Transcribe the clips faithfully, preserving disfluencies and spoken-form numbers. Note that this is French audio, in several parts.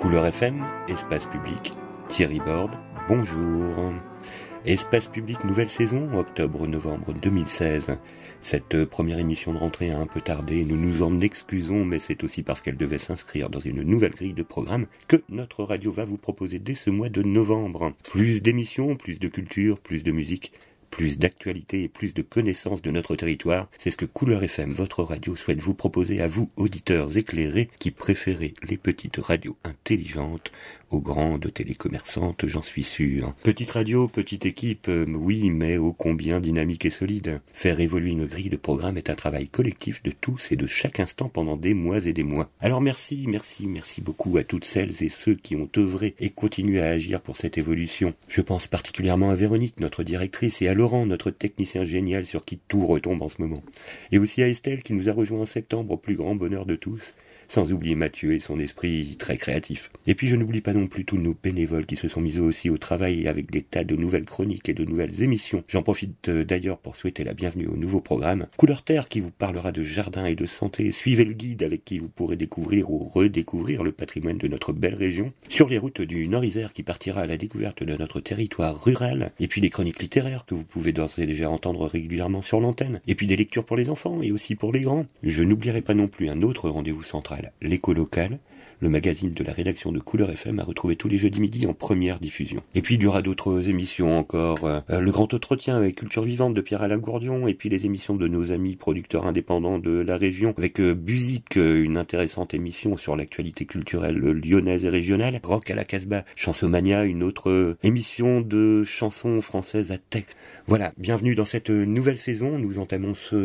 Couleur F M, Espace Public, Thierry Borde, bonjour. Espace Public, nouvelle saison, octobre-novembre deux mille seize. Cette première émission de rentrée a un peu tardé, nous nous en excusons, mais c'est aussi parce qu'elle devait s'inscrire dans une nouvelle grille de programme que notre radio va vous proposer dès ce mois de novembre. Plus d'émissions, plus de culture, plus de musique, plus d'actualité et plus de connaissances de notre territoire, c'est ce que Couleur F M, votre radio, souhaite vous proposer à vous, auditeurs éclairés, qui préférez les petites radios intelligentes aux grandes télécommerçantes, j'en suis sûr. Petite radio, petite équipe, euh, oui, mais ô combien dynamique et solide. Faire évoluer une grille de programme est un travail collectif de tous et de chaque instant pendant des mois et des mois. Alors merci, merci, merci beaucoup à toutes celles et ceux qui ont œuvré et continué à agir pour cette évolution. Je pense particulièrement à Véronique, notre directrice, et à Laurent, notre technicien génial sur qui tout retombe en ce moment. Et aussi à Estelle qui nous a rejoint en septembre au plus grand bonheur de tous. Sans oublier Mathieu et son esprit très créatif. Et puis je n'oublie pas non plus tous nos bénévoles qui se sont mis aussi au travail avec des tas de nouvelles chroniques et de nouvelles émissions. J'en profite d'ailleurs pour souhaiter la bienvenue au nouveau programme Couleur Terre qui vous parlera de jardin et de santé. Suivez le guide avec qui vous pourrez découvrir ou redécouvrir le patrimoine de notre belle région. Sur les routes du Nord-Isère qui partira à la découverte de notre territoire rural. Et puis les chroniques littéraires que vous pouvez d'ores et déjà entendre régulièrement sur l'antenne. Et puis des lectures pour les enfants et aussi pour les grands. Je n'oublierai pas non plus un autre rendez-vous central. L'écho local, le magazine de la rédaction de Couleur F M, à retrouver tous les jeudis midi en première diffusion. Et puis il y aura d'autres émissions encore, euh, le grand entretien avec Culture Vivante de Pierre-Alain Gourdion, et puis les émissions de nos amis producteurs indépendants de la région, avec euh, Buzik, euh, une intéressante émission sur l'actualité culturelle lyonnaise et régionale, Rock à la Casbah, Chansomania, une autre euh, émission de chansons françaises à texte. Voilà, bienvenue dans cette nouvelle saison. Nous entamons ce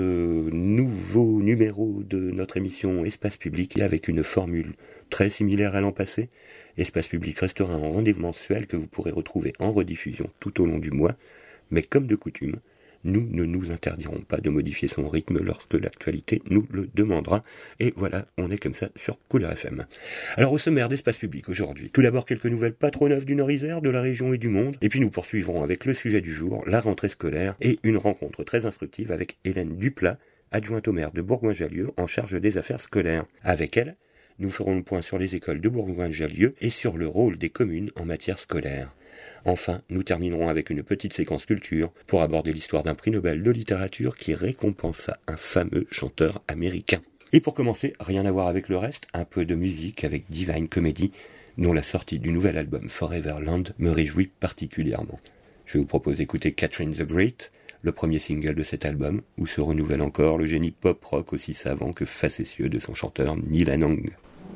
nouveau numéro de notre émission Espace Public avec une formule très similaire à l'an passé. Espace Public restera un rendez-vous mensuel que vous pourrez retrouver en rediffusion tout au long du mois. Mais comme de coutume, nous ne nous interdirons pas de modifier son rythme lorsque l'actualité nous le demandera. Et voilà, on est comme ça sur Couleur F M. Alors au sommaire d'Espace Public aujourd'hui, tout d'abord quelques nouvelles pas trop neuves du Nord-Isère, de la région et du monde. Et puis nous poursuivrons avec le sujet du jour, la rentrée scolaire, et une rencontre très instructive avec Hélène Duplat, adjointe au maire de Bourgoin-Jallieu en charge des affaires scolaires. Avec elle, nous ferons le point sur les écoles de Bourgoin-Jallieu et sur le rôle des communes en matière scolaire. Enfin, nous terminerons avec une petite séquence culture pour aborder l'histoire d'un prix Nobel de littérature qui récompensa un fameux chanteur américain. Et pour commencer, rien à voir avec le reste, un peu de musique avec Divine Comedy, dont la sortie du nouvel album Foreverland me réjouit particulièrement. Je vous propose d'écouter Catherine the Great, le premier single de cet album, où se renouvelle encore le génie pop-rock aussi savant que facétieux de son chanteur Neil Hanong.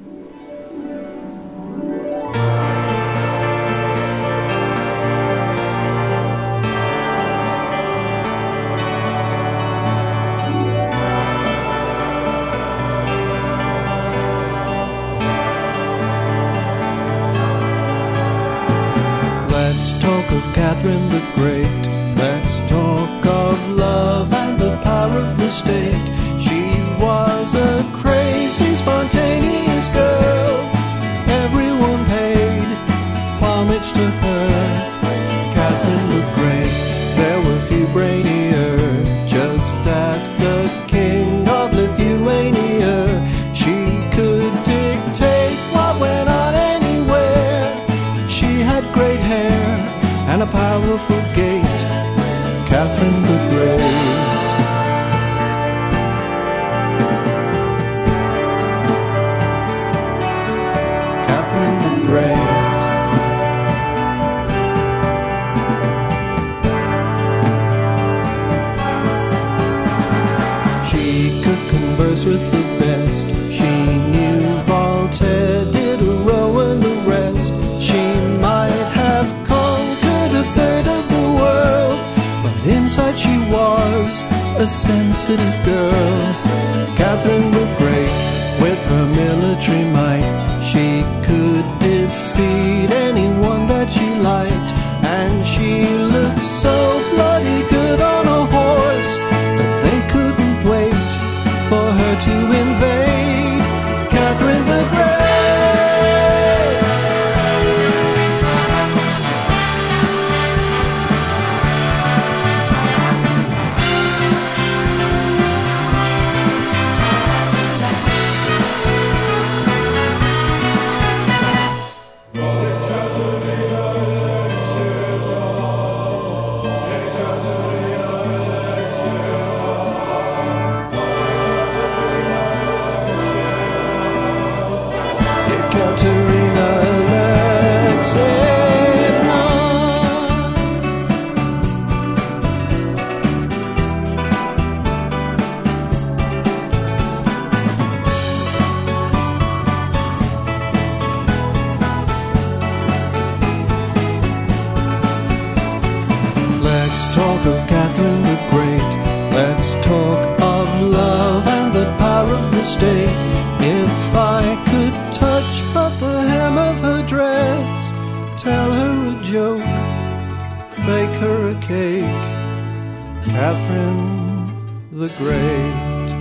Catherine the Great, let's talk of love and the power of the state. She was a crazy, spontaneous girl. Everyone paid homage to her. Catherine the Great, there were few brainier. Just ask the king of Lithuania. She could dictate what went on anywhere. She had great hair and a powerful gait, Catherine the Great. Catherine the Great. She could converse with the best. She knew Voltaire, Diderot and the rest. She might have inside she was a sensitive girl. Catherine the Great, with her military might, she could defeat anyone that she liked. And she looked so bloody good on a horse that they couldn't wait for her to invade. Catherine the Great. state. If I could touch but the hem of her dress, tell her a joke, bake her a cake, Catherine the Great.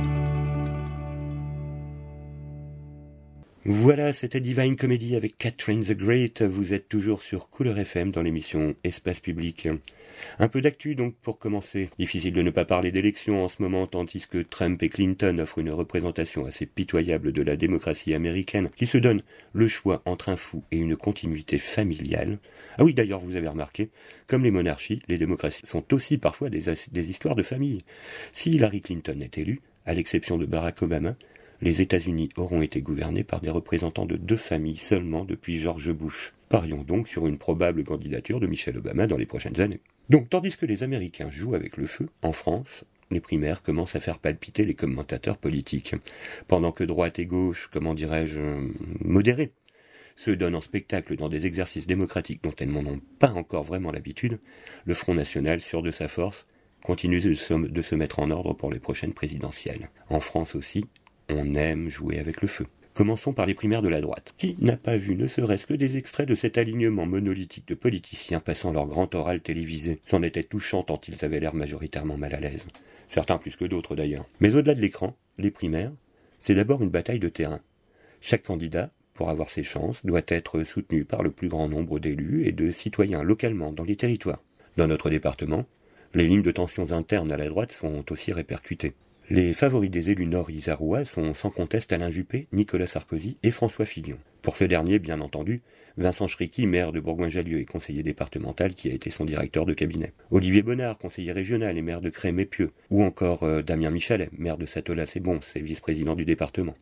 Voilà, c'était Divine Comedy avec Catherine the Great. Vous êtes toujours sur Couleur F M dans l'émission Espace Public. Un peu d'actu donc pour commencer. Difficile de ne pas parler d'élections en ce moment, tandis que Trump et Clinton offrent une représentation assez pitoyable de la démocratie américaine, qui se donne le choix entre un fou et une continuité familiale. Ah oui, d'ailleurs, vous avez remarqué, comme les monarchies, les démocraties sont aussi parfois des, des histoires de famille. Si Hillary Clinton est élue, à l'exception de Barack Obama, les États-Unis auront été gouvernés par des représentants de deux familles seulement depuis George Bush. Parions donc sur une probable candidature de Michelle Obama dans les prochaines années. Donc, tandis que les Américains jouent avec le feu, en France, les primaires commencent à faire palpiter les commentateurs politiques. Pendant que droite et gauche, comment dirais-je, modérés, se donnent en spectacle dans des exercices démocratiques dont elles n'en ont pas encore vraiment l'habitude, le Front National, sûr de sa force, continue de se, de se mettre en ordre pour les prochaines présidentielles. En France aussi, on aime jouer avec le feu. Commençons par les primaires de la droite. Qui n'a pas vu ne serait-ce que des extraits de cet alignement monolithique de politiciens passant leur grand oral télévisé? C'en était touchant tant ils avaient l'air majoritairement mal à l'aise. Certains plus que d'autres d'ailleurs. Mais au-delà de l'écran, les primaires, c'est d'abord une bataille de terrain. Chaque candidat, pour avoir ses chances, doit être soutenu par le plus grand nombre d'élus et de citoyens localement dans les territoires. Dans notre département, les lignes de tensions internes à la droite sont aussi répercutées. Les favoris des élus nord-isérois sont sans conteste Alain Juppé, Nicolas Sarkozy et François Fillon. Pour ce dernier, bien entendu, Vincent Schricky, maire de Bourgoin-Jallieu et conseiller départemental qui a été son directeur de cabinet. Olivier Bonnard, conseiller régional et maire de Crémay-Pieux. Ou encore euh, Damien Michalet, maire de Satolas-et-Bons et vice-président du département.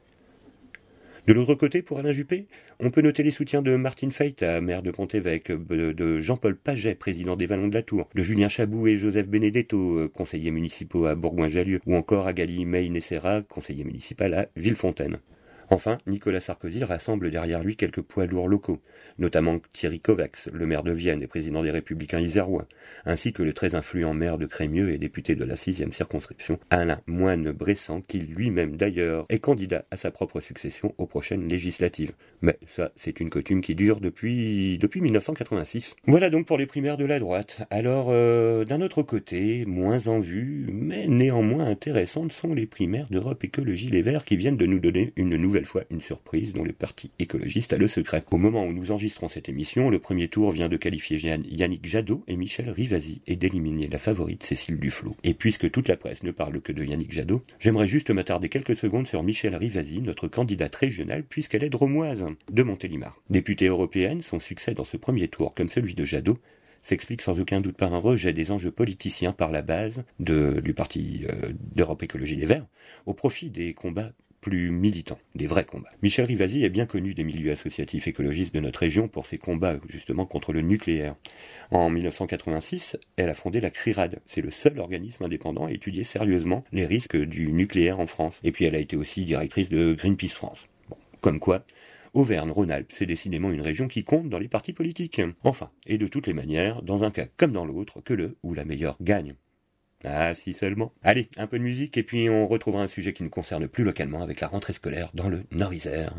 De l'autre côté, pour Alain Juppé, on peut noter les soutiens de Martine Feyta, maire de Pont-Évêque, de Jean-Paul Paget, président des Vallons de la Tour, de Julien Chabou et Joseph Benedetto, conseillers municipaux à Bourgoin-Jallieu, ou encore Agali May-Nessera, conseiller municipal à Villefontaine. Enfin, Nicolas Sarkozy rassemble derrière lui quelques poids lourds locaux, notamment Thierry Kovacs, le maire de Vienne et président des Républicains isérois, ainsi que le très influent maire de Crémieux et député de la sixième circonscription, Alain Moine-Bressan, qui lui-même d'ailleurs est candidat à sa propre succession aux prochaines législatives. Mais ça, c'est une coutume qui dure depuis, depuis mille neuf cent quatre-vingt-six. Voilà donc pour les primaires de la droite. Alors, euh, d'un autre côté, moins en vue, mais néanmoins intéressantes sont les primaires d'Europe Écologie Les Verts qui viennent de nous donner une nouvelle fois une surprise dont le parti écologiste a le secret. Au moment où nous enregistrons cette émission, le premier tour vient de qualifier Yannick Jadot et Michel Rivasi et d'éliminer la favorite Cécile Duflot. Et puisque toute la presse ne parle que de Yannick Jadot, j'aimerais juste m'attarder quelques secondes sur Michel Rivasi, notre candidate régionale, puisqu'elle est dromoise de Montélimar. Députée européenne, son succès dans ce premier tour, comme celui de Jadot, s'explique sans aucun doute par un rejet des enjeux politiciens par la base de, du parti euh, d'Europe Écologie Les Verts, au profit des combats plus militants, des vrais combats. Michel Rivasi est bien connu des milieux associatifs écologistes de notre région pour ses combats justement contre le nucléaire. En mille neuf cent quatre-vingt-six, elle a fondé la CRIRAD. C'est le seul organisme indépendant à étudier sérieusement les risques du nucléaire en France. Et puis elle a été aussi directrice de Greenpeace France. Bon, comme quoi, Auvergne-Rhône-Alpes, c'est décidément une région qui compte dans les partis politiques. Enfin, et de toutes les manières, dans un cas comme dans l'autre, que le ou la meilleure gagne. Ah, si seulement. Allez, un peu de musique et puis on retrouvera un sujet qui nous concerne plus localement avec la rentrée scolaire dans le Nord-Isère.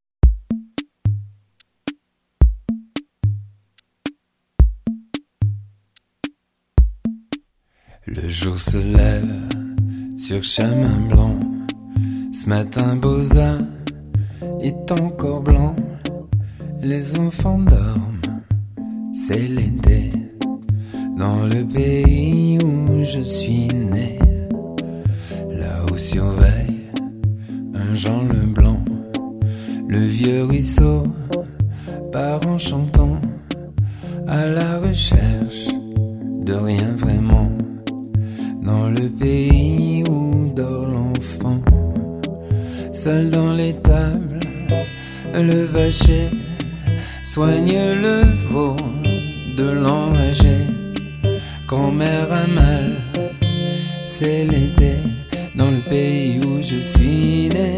Le jour se lève sur chemin blanc. Ce matin, Beaux-Arts est encore blanc. Les enfants dorment, c'est l'été. Dans le pays où je suis né, là où surveille un Jean Leblanc, le vieux ruisseau part en chantant à la recherche de rien vraiment. Dans le pays où dort l'enfant, seul dans l'étable, le vacher soigne le veau de l'enragé. Grand-mère a mal, c'est l'été, dans le pays où je suis né.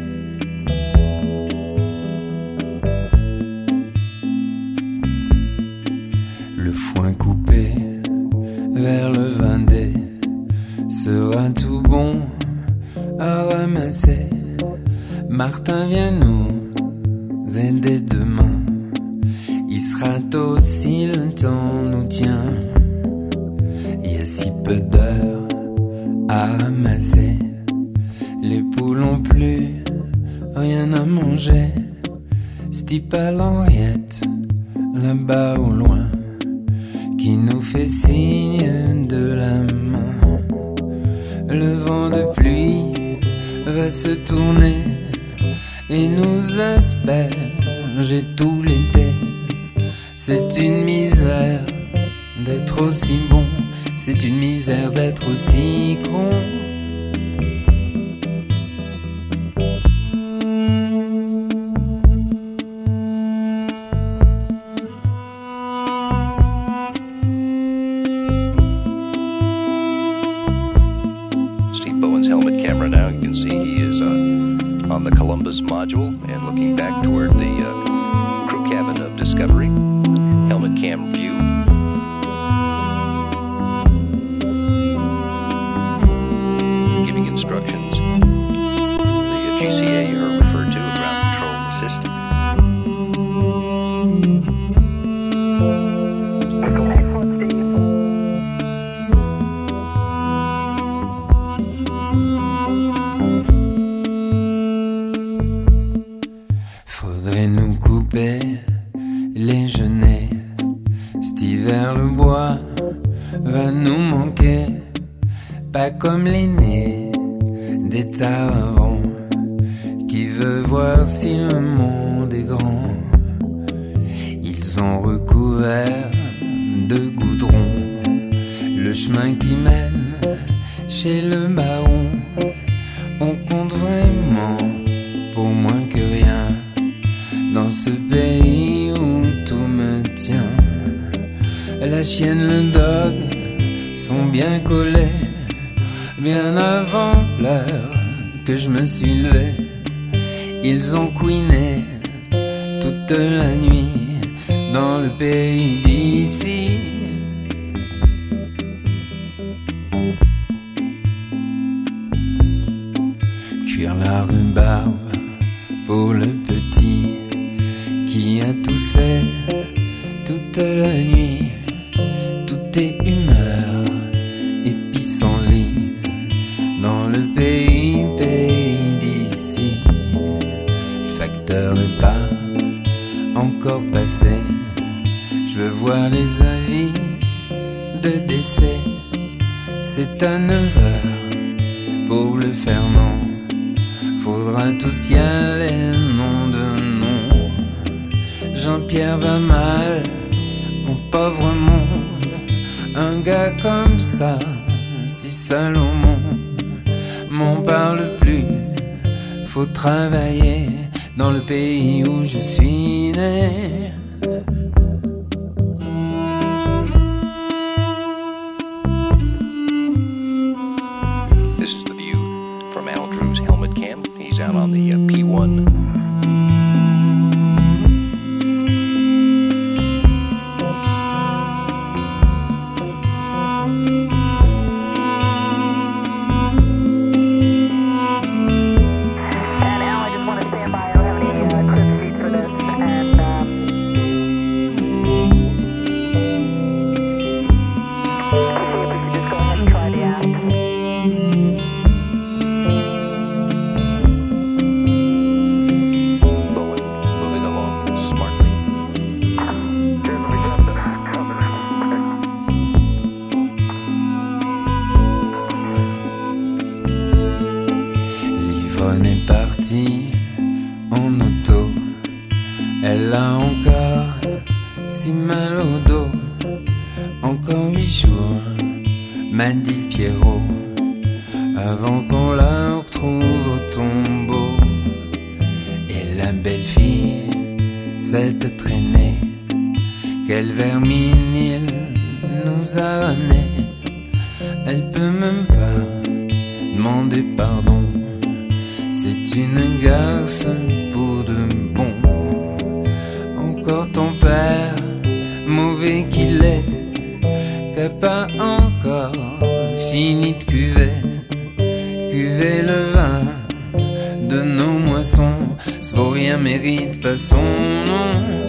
Le foin coupé vers le Vendée sera tout bon à ramasser. ramasser. Martin vient nous aider demain. Il sera tôt si le temps nous tient. Il y a si peu d'heures à ramasser. Les poules ont plus rien à manger. Stipe à l'Henriette, là-bas au loin, qui nous fait signe de la main. Le vent de pluie va se tourner et nous asperger tout l'été. C'est une misère d'être aussi bon, c'est une misère d'être aussi con. Module and looking back toward the uh, crew cabin of Discovery. Helmet cam view. Giving instructions. The uh, G C A are referred to as Ground Control Assistant. Les genêts, cet hiver le bois va nous manquer, pas comme l'aîné des taravants qui veut voir si le monde est grand. Ils ont recouvert de goudron le chemin qui mène chez le baron. On compte vraiment pour moins que rien dans ce pays où tout me tient. La chienne, le dog sont bien collés, bien avant l'heure que je me suis levé. Ils ont couiné toute la nuit dans le pays d'ici. Cuire la rhubarbe pour le petit qui a toussé toute la nuit. Tout est humeur et pissenlit dans le pays, pays d'ici. Le facteur est pas encore passé. Je veux voir les avis de décès. C'est à neuf heures pour le Fernand. Faudra tous y aller, nom de nom. Jean-Pierre va mal, mon pauvre monde. Un gars comme ça, si seul au monde, m'en parle plus. Faut travailler dans le pays où je suis né. This is the view from Al Drew's helmet cam. He's out on the uh, P one. Yvonne est partie en auto. Elle a encore si mal au dos. Encore huit jours, m'a dit le Pierrot, avant qu'on la retrouve au tombeau. Et la belle fille, cette traînée, quel verminil nous a ramené. Elle peut même pas demander pardon. C'est une garce pour de bon. Encore ton père, mauvais qu'il est, t'as pas encore fini de cuver, cuver le vin de nos moissons. Ce vaurien mérite pas son nom.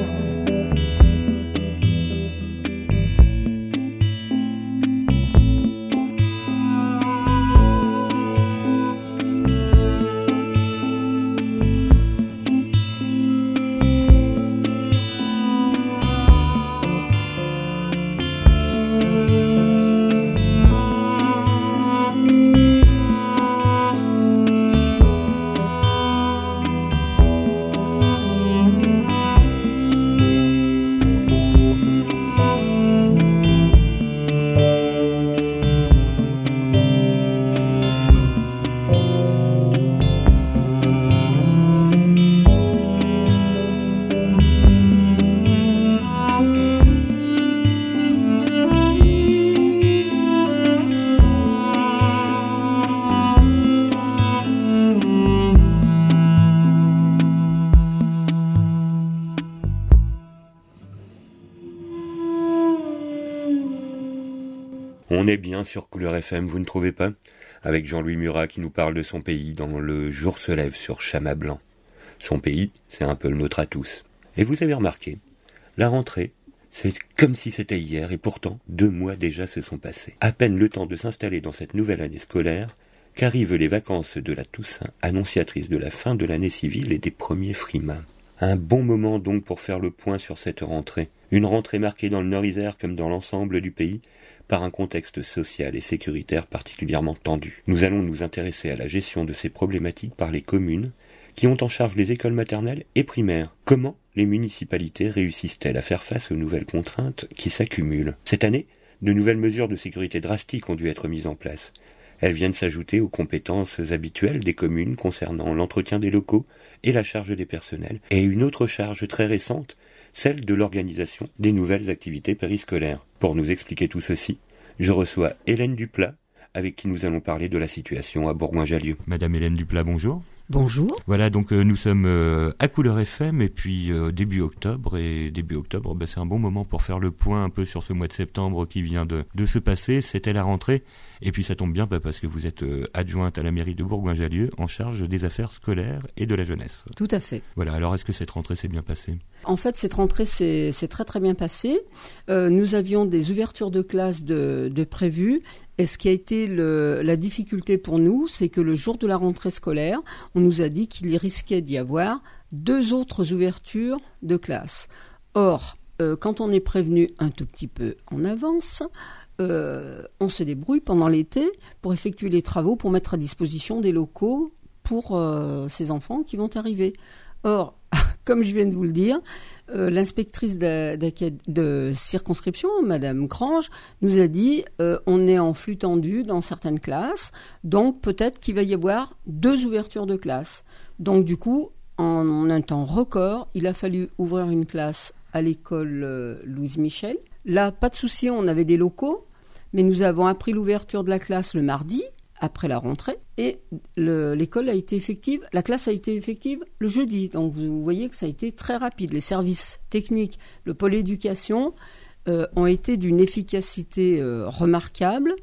On est bien sur Couleur F M, vous ne trouvez pas ? Avec Jean-Louis Murat qui nous parle de son pays dans Le jour se lève sur Chamat Blanc. Son pays, c'est un peu le nôtre à tous. Et vous avez remarqué, la rentrée, c'est comme si c'était hier, et pourtant, deux mois déjà se sont passés. À peine le temps de s'installer dans cette nouvelle année scolaire, qu'arrivent les vacances de la Toussaint, annonciatrice de la fin de l'année civile et des premiers frimas. Un bon moment donc pour faire le point sur cette rentrée. Une rentrée marquée dans le Nord-Isère comme dans l'ensemble du pays, par un contexte social et sécuritaire particulièrement tendu. Nous allons nous intéresser à la gestion de ces problématiques par les communes, qui ont en charge les écoles maternelles et primaires. Comment les municipalités réussissent-elles à faire face aux nouvelles contraintes qui s'accumulent ? Cette année, de nouvelles mesures de sécurité drastiques ont dû être mises en place. Elles viennent s'ajouter aux compétences habituelles des communes concernant l'entretien des locaux et la charge des personnels, et une autre charge très récente, celle de l'organisation des nouvelles activités périscolaires. Pour nous expliquer tout ceci, je reçois Hélène Duplat, avec qui nous allons parler de la situation à Bourgoin-Jallieu. Madame Hélène Duplat, bonjour. Bonjour. Voilà, donc euh, nous sommes euh, à Couleur F M et puis euh, début octobre. Et début octobre, bah, c'est un bon moment pour faire le point un peu sur ce mois de septembre qui vient de, de se passer. C'était la rentrée. Et puis ça tombe bien bah, parce que vous êtes euh, adjointe à la mairie de Bourgoin-Jallieu en charge des affaires scolaires et de la jeunesse. Tout à fait. Voilà, alors est-ce que cette rentrée s'est bien passée ? En fait, cette rentrée s'est, s'est très très bien passée. Euh, nous avions des ouvertures de classe de, de prévues. Et ce qui a été le, la difficulté pour nous, c'est que le jour de la rentrée scolaire, on nous a dit qu'il risquait d'y avoir deux autres ouvertures de classe. Or, euh, quand on est prévenu un tout petit peu en avance, euh, on se débrouille pendant l'été pour effectuer les travaux, pour mettre à disposition des locaux pour euh, ces enfants qui vont arriver. Or, comme je viens de vous le dire, euh, l'inspectrice de, de, de circonscription, Madame Grange, nous a dit euh, on est en flux tendu dans certaines classes, donc peut-être qu'il va y avoir deux ouvertures de classe. Donc du coup, en, en un temps record, il a fallu ouvrir une classe à l'école euh, Louise Michel. Là, pas de souci, on avait des locaux, mais nous avons appris l'ouverture de la classe le mardi, après la rentrée, et le, l'école a été effective, la classe a été effective le jeudi. Donc vous voyez que ça a été très rapide. Les services techniques, le pôle éducation euh, ont été d'une efficacité euh, remarquable.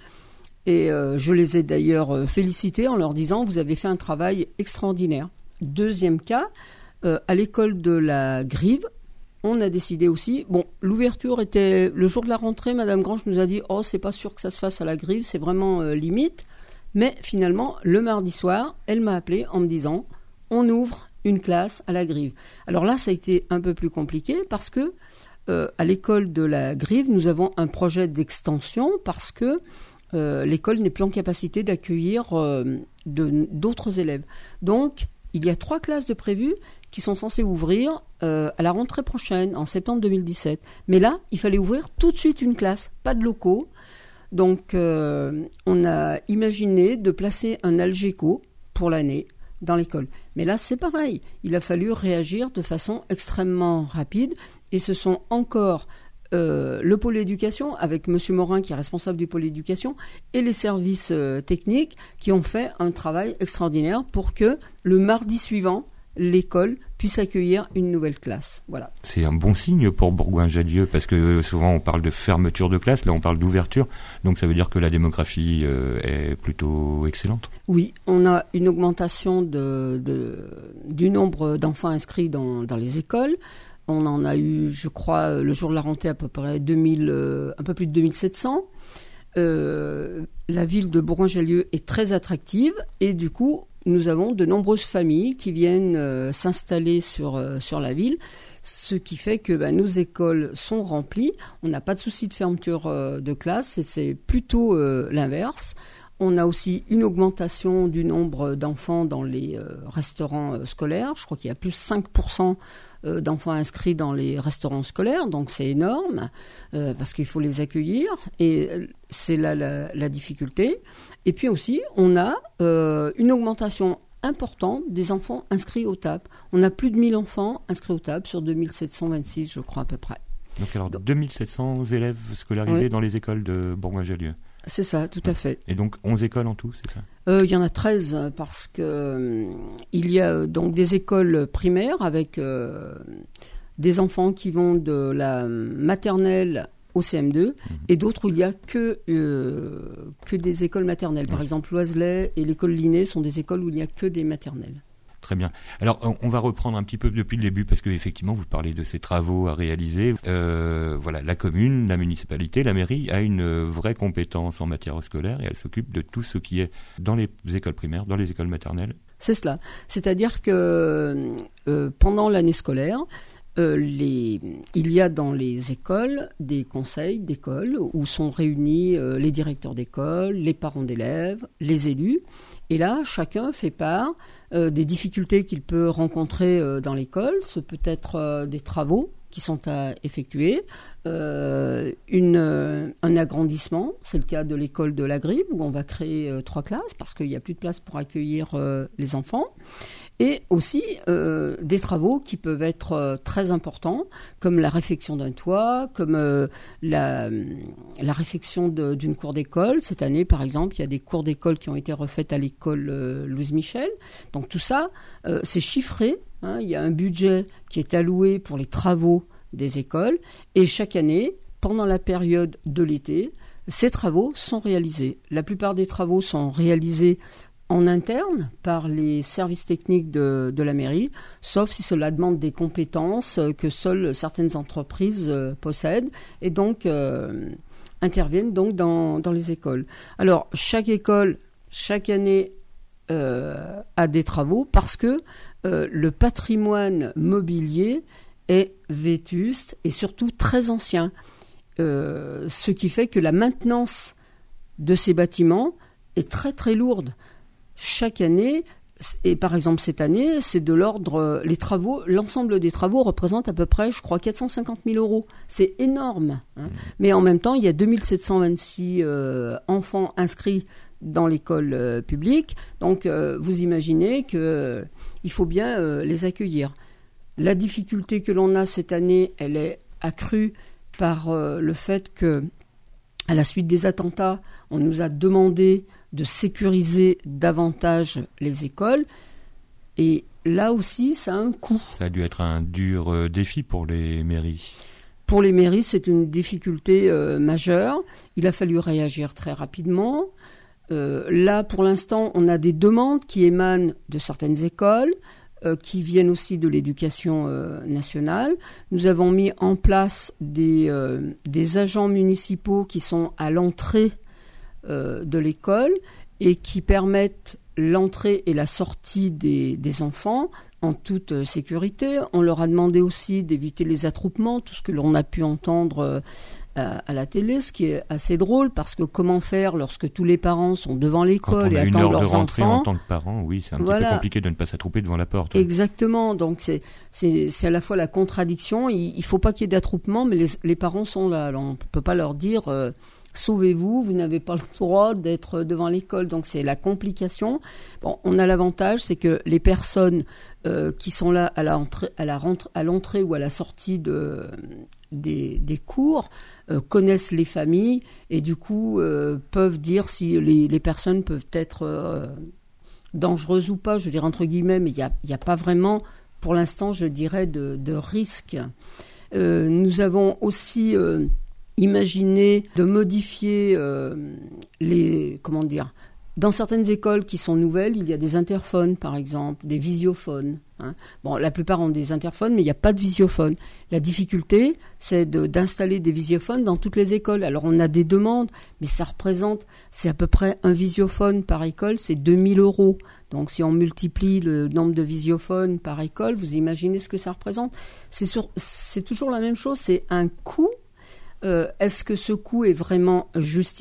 Et euh, je les ai d'ailleurs euh, félicités en leur disant « vous avez fait un travail extraordinaire ». Deuxième cas, euh, à l'école de la Grive, on a décidé aussi, bon, l'ouverture était le jour de la rentrée, Madame Grange nous a dit « oh, c'est pas sûr que ça se fasse à la Grive, c'est vraiment euh, limite ». Mais finalement, le mardi soir, elle m'a appelé en me disant « on ouvre une classe à la Grive ». Alors là, ça a été un peu plus compliqué parce que euh, à l'école de la Grive, nous avons un projet d'extension parce que euh, l'école n'est plus en capacité d'accueillir euh, de, d'autres élèves. Donc, il y a trois classes de prévues qui sont censées ouvrir euh, à la rentrée prochaine, en septembre deux mille dix-sept. Mais là, il fallait ouvrir tout de suite une classe, pas de locaux. Donc, euh, on a imaginé de placer un algéco pour l'année dans l'école. Mais là, c'est pareil. Il a fallu réagir de façon extrêmement rapide. Et ce sont encore euh, le pôle éducation, avec M. Morin, qui est responsable du pôle éducation, et les services euh, techniques qui ont fait un travail extraordinaire pour que le mardi suivant, l'école puisse accueillir une nouvelle classe. Voilà. C'est un bon signe pour Bourgoin-Jallieu, parce que souvent on parle de fermeture de classe, là on parle d'ouverture, donc ça veut dire que la démographie euh, est plutôt excellente. Oui, on a une augmentation de, de, du nombre d'enfants inscrits dans, dans les écoles. On en a eu, je crois, le jour de la rentrée à peu près deux mille, euh, un peu plus de deux mille sept cents. Euh, la ville de Bourgoin-Jallieu est très attractive et du coup, nous avons de nombreuses familles qui viennent euh, s'installer sur, euh, sur la ville, ce qui fait que bah, nos écoles sont remplies. On n'a pas de souci de fermeture euh, de classe et c'est plutôt euh, l'inverse. On a aussi une augmentation du nombre d'enfants dans les euh, restaurants euh, scolaires. Je crois qu'il y a plus cinq pour cent euh, d'enfants inscrits dans les restaurants scolaires, donc c'est énorme euh, parce qu'il faut les accueillir et c'est là la, la difficulté. Et puis aussi, on a euh, une augmentation importante des enfants inscrits au T A P. On a plus de mille enfants inscrits au T A P sur deux mille sept cent vingt-six, je crois à peu près. Donc alors deux mille sept cents élèves scolarisés oui. dans les écoles de Bourgoin-Jallieu. C'est ça, tout à fait. Et donc onze écoles en tout, c'est ça ? euh, Il y en a treize parce que euh, il y a donc des écoles primaires avec euh, des enfants qui vont de la maternelle au C M deux mmh. et d'autres où il n'y a que, euh, que des écoles maternelles. Par oui. exemple, Loiselet et l'école Linné sont des écoles où il n'y a que des maternelles. Très bien. Alors, on, on va reprendre un petit peu depuis le début parce qu'effectivement, vous parlez de ces travaux à réaliser. Euh, voilà, la commune, la municipalité, la mairie a une vraie compétence en matière scolaire et elle s'occupe de tout ce qui est dans les écoles primaires, dans les écoles maternelles. C'est cela. C'est-à-dire que euh, pendant l'année scolaire, Euh, les, il y a dans les écoles des conseils d'école où sont réunis euh, les directeurs d'école, les parents d'élèves, les élus. Et là, chacun fait part euh, des difficultés qu'il peut rencontrer euh, dans l'école. Ce peut être euh, des travaux qui sont à effectuer, euh, une, euh, un agrandissement, c'est le cas de l'école de la Grive où on va créer euh, trois classes parce qu'il n'y a plus de place pour accueillir euh, les enfants. Et aussi euh, des travaux qui peuvent être euh, très importants, comme la réfection d'un toit, comme euh, la, la réfection de, d'une cour d'école. Cette année, par exemple, il y a des cours d'école qui ont été refaites à l'école euh, Louise Michel. Donc tout ça, euh, c'est chiffré. Hein, il y a un budget qui est alloué pour les travaux des écoles. Et chaque année, pendant la période de l'été, ces travaux sont réalisés. La plupart des travaux sont réalisés en interne par les services techniques de, de la mairie, sauf si cela demande des compétences que seules certaines entreprises euh, possèdent et donc euh, interviennent donc dans, dans les écoles. Alors, chaque école, chaque année, euh, a des travaux parce que euh, le patrimoine mobilier est vétuste et surtout très ancien. Euh, ce qui fait que la maintenance de ces bâtiments est très très lourde. Chaque année, et par exemple cette année, c'est de l'ordre, les travaux, l'ensemble des travaux représente à peu près, je crois, quatre cent cinquante mille euros. C'est énorme. Hein. Mmh. Mais en même temps, il y a deux mille sept cent vingt-six euh, enfants inscrits dans l'école euh, publique. Donc, euh, vous imaginez qu'il euh, faut bien euh, les accueillir. La difficulté que l'on a cette année, elle est accrue par euh, le fait que, à la suite des attentats, on nous a demandé de sécuriser davantage les écoles. Et là aussi, ça a un coût. Ça a dû être un dur euh, défi pour les mairies. Pour les mairies, c'est une difficulté euh, majeure. Il a fallu réagir très rapidement. Euh, là, pour l'instant, on a des demandes qui émanent de certaines écoles, euh, qui viennent aussi de l'éducation euh, nationale. Nous avons mis en place des, euh, des agents municipaux qui sont à l'entrée euh, de l'école et qui permettent l'entrée et la sortie des, des enfants en toute sécurité. On leur a demandé aussi d'éviter les attroupements, tout ce que l'on a pu entendre euh, à, à la télé, ce qui est assez drôle, parce que comment faire lorsque tous les parents sont devant l'école et attendent leurs enfants. En tant que parent, oui, c'est un voilà. petit peu compliqué de ne pas s'attrouper devant la porte. Ouais. Exactement, donc c'est, c'est, c'est à la fois la contradiction, il ne faut pas qu'il y ait d'attroupement, mais les, les parents sont là, alors on ne peut pas leur dire... Euh, sauvez-vous, vous n'avez pas le droit d'être devant l'école. Donc c'est la complication. Bon, on a l'avantage, c'est que les personnes euh, qui sont là à, la entrée, à, la rentrée, à l'entrée ou à la sortie de, des, des cours euh, connaissent les familles et du coup euh, peuvent dire si les, les personnes peuvent être euh, dangereuse ou pas, je dirais entre guillemets, mais il n'y a, y a pas vraiment, pour l'instant, je dirais, de, de risque. Euh, nous avons aussi euh, imaginé de modifier euh, les, comment dire, dans certaines écoles qui sont nouvelles, il y a des interphones, par exemple, des visiophones. Hein. Bon, la plupart ont des interphones, mais il n'y a pas de visiophone. La difficulté, c'est de, d'installer des visiophones dans toutes les écoles. Alors, on a des demandes, mais ça représente, c'est à peu près un visiophone par école, c'est deux mille euros. Donc, si on multiplie le nombre de visiophones par école, vous imaginez ce que ça représente. C'est, sur, c'est toujours la même chose, c'est un coût. Euh, est-ce que ce coût est vraiment justifié ?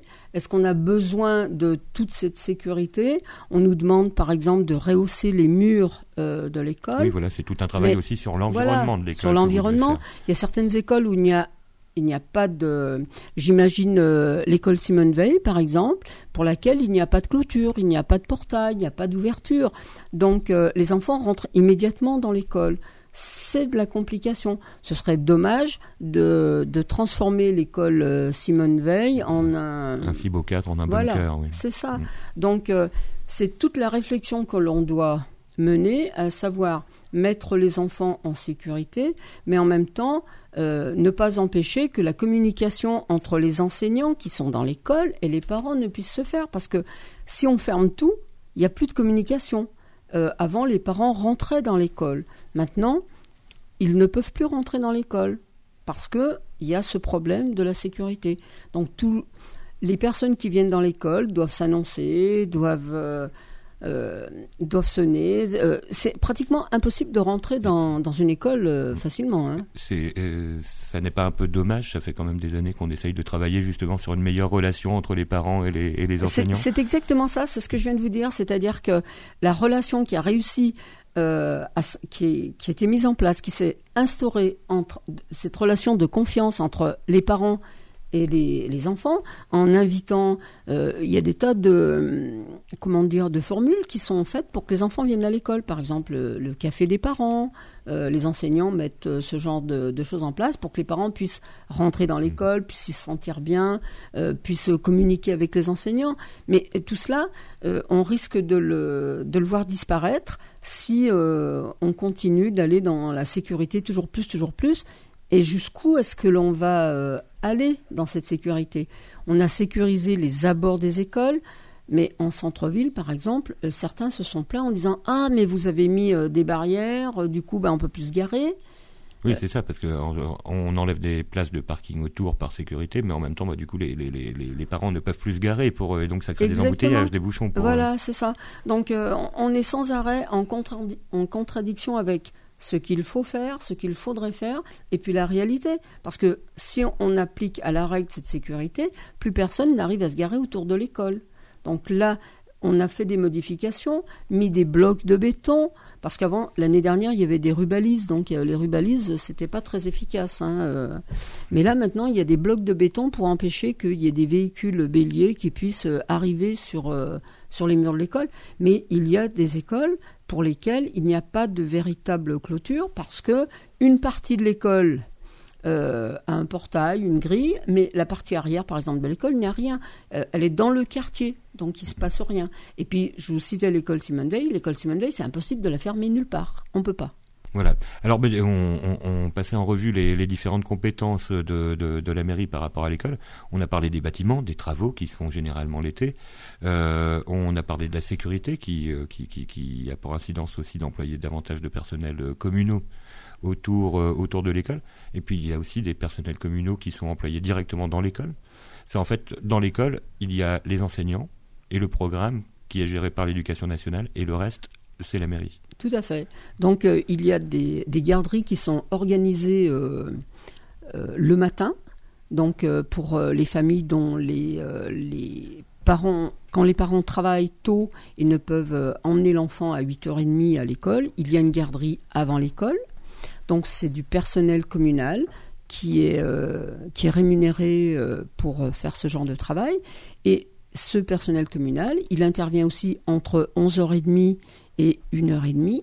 Est-ce qu'on a besoin de toute cette sécurité ? On nous demande, par exemple, de rehausser les murs euh, de l'école. Oui, voilà, c'est tout un travail Mais aussi sur l'environnement voilà, de l'école. Sur l'environnement, il y a certaines écoles où il n'y a, il n'y a pas de... J'imagine euh, l'école Simone Veil, par exemple, pour laquelle il n'y a pas de clôture, il n'y a pas de portail, il n'y a pas d'ouverture. Donc, euh, les enfants rentrent immédiatement dans l'école. C'est de la complication. Ce serait dommage de, de transformer l'école Simone Veil en un... Un si beau cadre, en un voilà, bunker, oui. C'est ça. Mmh. Donc, euh, c'est toute la réflexion que l'on doit mener, à savoir mettre les enfants en sécurité, mais en même temps, euh, ne pas empêcher que la communication entre les enseignants qui sont dans l'école et les parents ne puisse se faire. Parce que si on ferme tout, il n'y a plus de communication. Euh, avant, les parents rentraient dans l'école. Maintenant, ils ne peuvent plus rentrer dans l'école parce qu'il y a ce problème de la sécurité. Donc, tous les personnes qui viennent dans l'école doivent s'annoncer, doivent, euh, euh, doivent sonner. Euh, c'est pratiquement impossible de rentrer dans, dans une école euh, facilement. Hein. C'est, euh, ça n'est pas un peu dommage ? Ça fait quand même des années qu'on essaye de travailler justement sur une meilleure relation entre les parents et les, et les enseignants. C'est, c'est exactement ça, c'est ce que je viens de vous dire. C'est-à-dire que la relation qui a réussi, euh, à, qui, qui a été mise en place, qui s'est instaurée, entre cette relation de confiance entre les parents et les, les enfants, en invitant, euh, il y a des tas de, comment dire, de formules qui sont faites pour que les enfants viennent à l'école. Par exemple, le, le café des parents, euh, les enseignants mettent euh, ce genre de, de choses en place pour que les parents puissent rentrer dans l'école, puissent s'y sentir bien, euh, puissent communiquer avec les enseignants. Mais tout cela, euh, on risque de le, de le voir disparaître si euh, on continue d'aller dans la sécurité toujours plus, toujours plus. Et jusqu'où est-ce que l'on va euh, aller dans cette sécurité ? On a sécurisé les abords des écoles, mais en centre-ville, par exemple, euh, certains se sont plaints en disant « Ah, mais vous avez mis euh, des barrières, euh, du coup, ben, on peut plus se garer. » Oui, c'est ça, parce qu'on on enlève des places de parking autour par sécurité, mais en même temps, bah, du coup, les, les, les, les parents ne peuvent plus se garer, pour, et donc ça crée Exactement. des embouteillages, des bouchons. Pour, voilà, euh... c'est ça. Donc, euh, on est sans arrêt en, contradi- en contradiction avec ce qu'il faut faire, ce qu'il faudrait faire, et puis la réalité. Parce que si on applique à la règle cette sécurité, plus personne n'arrive à se garer autour de l'école. Donc là, on a fait des modifications, mis des blocs de béton, parce qu'avant, l'année dernière, il y avait des rubalises, donc euh, les rubalises, c'était pas très efficace. Hein, euh. Mais là, maintenant, il y a des blocs de béton pour empêcher qu'il y ait des véhicules béliers qui puissent euh, arriver sur, euh, sur les murs de l'école. Mais il y a des écoles pour lesquelles il n'y a pas de véritable clôture, parce que une partie de l'école Euh, a un portail, une grille, mais la partie arrière, par exemple, de l'école, n'y a rien. Euh, elle est dans le quartier, donc il ne se passe rien. Et puis, je vous citais l'école Simone Veil. L'école Simone Veil, c'est impossible de la fermer nulle part. On ne peut pas. Voilà. Alors, on, on, on passait en revue les, les différentes compétences de, de, de la mairie par rapport à l'école. On a parlé des bâtiments, des travaux qui se font généralement l'été. Euh, on a parlé de la sécurité qui, qui, qui, qui a pour incidence aussi d'employer davantage de personnels communaux autour, euh, autour de l'école. Et puis, il y a aussi des personnels communaux qui sont employés directement dans l'école. C'est en fait, dans l'école, il y a les enseignants et le programme qui est géré par l'éducation nationale, et le reste, c'est la mairie. Tout à fait. Donc, euh, il y a des, des garderies qui sont organisées euh, euh, le matin, donc euh, pour euh, les familles dont les, euh, les parents, quand les parents travaillent tôt et ne peuvent euh, emmener l'enfant à huit heures trente à l'école, il y a une garderie avant l'école. Donc, c'est du personnel communal qui est, euh, qui est rémunéré euh, pour faire ce genre de travail. Et ce personnel communal, il intervient aussi entre onze heures trente et une heure trente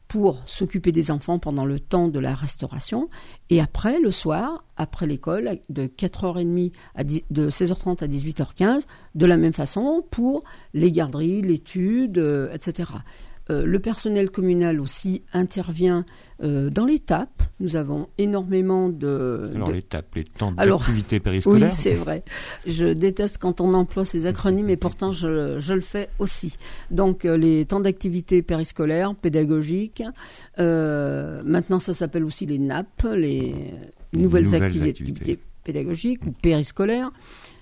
pour s'occuper des enfants pendant le temps de la restauration. Et après, le soir, après l'école, de quatre heures trente, à dix, de seize heures trente à dix-huit heures quinze, de la même façon pour les garderies, l'étude, euh, et cetera. Euh, le personnel communal aussi intervient euh, dans les T A P. Nous avons énormément de... Alors de... les T A P, les temps Alors, d'activité périscolaire. Oui, c'est vrai. Je déteste quand on emploie ces acronymes et pourtant je, je le fais aussi. Donc euh, les temps d'activité périscolaire, pédagogiques. Euh, maintenant ça s'appelle aussi les N A P, les nouvelles, nouvelles activités, activités pédagogiques ou périscolaires.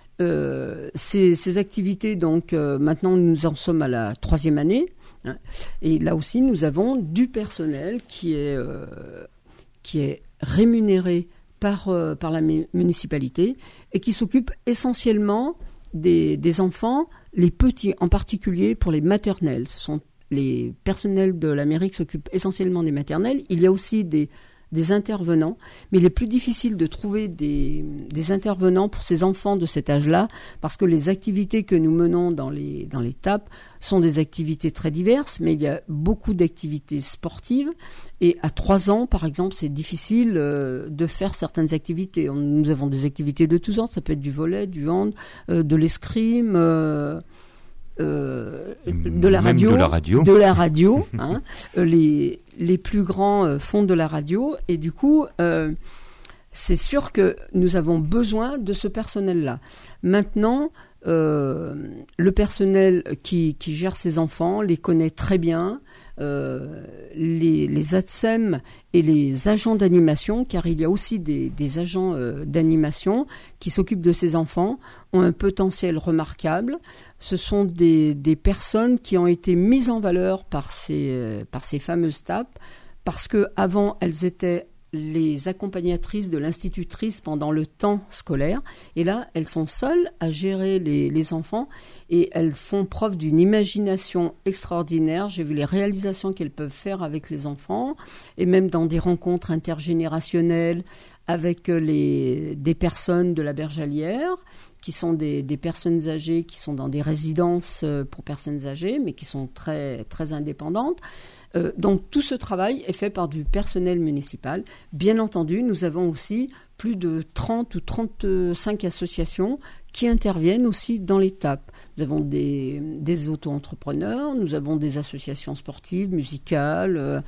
Euh, ces, ces activités, donc euh, maintenant nous en sommes à la troisième année. Hein, et là aussi nous avons du personnel qui est... Euh, qui est rémunéré par, euh, par la municipalité et qui s'occupe essentiellement des, des enfants, les petits, en particulier pour les maternelles. Ce sont les personnels de la mairie qui s'occupent essentiellement des maternelles. Il y a aussi des, des intervenants, mais il est plus difficile de trouver des, des intervenants pour ces enfants de cet âge-là, parce que les activités que nous menons dans les, dans les T A P sont des activités très diverses, mais il y a beaucoup d'activités sportives. Et à trois ans, par exemple, c'est difficile euh, de faire certaines activités. On, nous avons des activités de tous ordres. Ça peut être du volley, du hand, euh, de l'escrime, euh, euh, de la radio, de la radio, de la radio. hein. les les plus grands euh, font de la radio, et du coup, euh, c'est sûr que nous avons besoin de ce personnel-là. Maintenant, euh, le personnel qui qui gère ces enfants les connaît très bien. Euh, les, les A T S E M et les agents d'animation, car il y a aussi des, des agents euh, d'animation qui s'occupent de ces enfants, ont un potentiel remarquable. Ce sont des, des personnes qui ont été mises en valeur par ces, euh, par ces fameuses T A P, parce qu'avant, elles étaient les accompagnatrices de l'institutrice pendant le temps scolaire. Et là, elles sont seules à gérer les, les enfants et elles font preuve d'une imagination extraordinaire. J'ai vu les réalisations qu'elles peuvent faire avec les enfants et même dans des rencontres intergénérationnelles avec les, des personnes de la Bergelière qui sont des, des personnes âgées qui sont dans des résidences pour personnes âgées mais qui sont très, très indépendantes. Euh, donc tout ce travail est fait par du personnel municipal. Bien entendu, nous avons aussi plus de trente ou trente-cinq associations qui interviennent aussi dans les T A P. Nous avons des, des auto-entrepreneurs, nous avons des associations sportives, musicales, euh,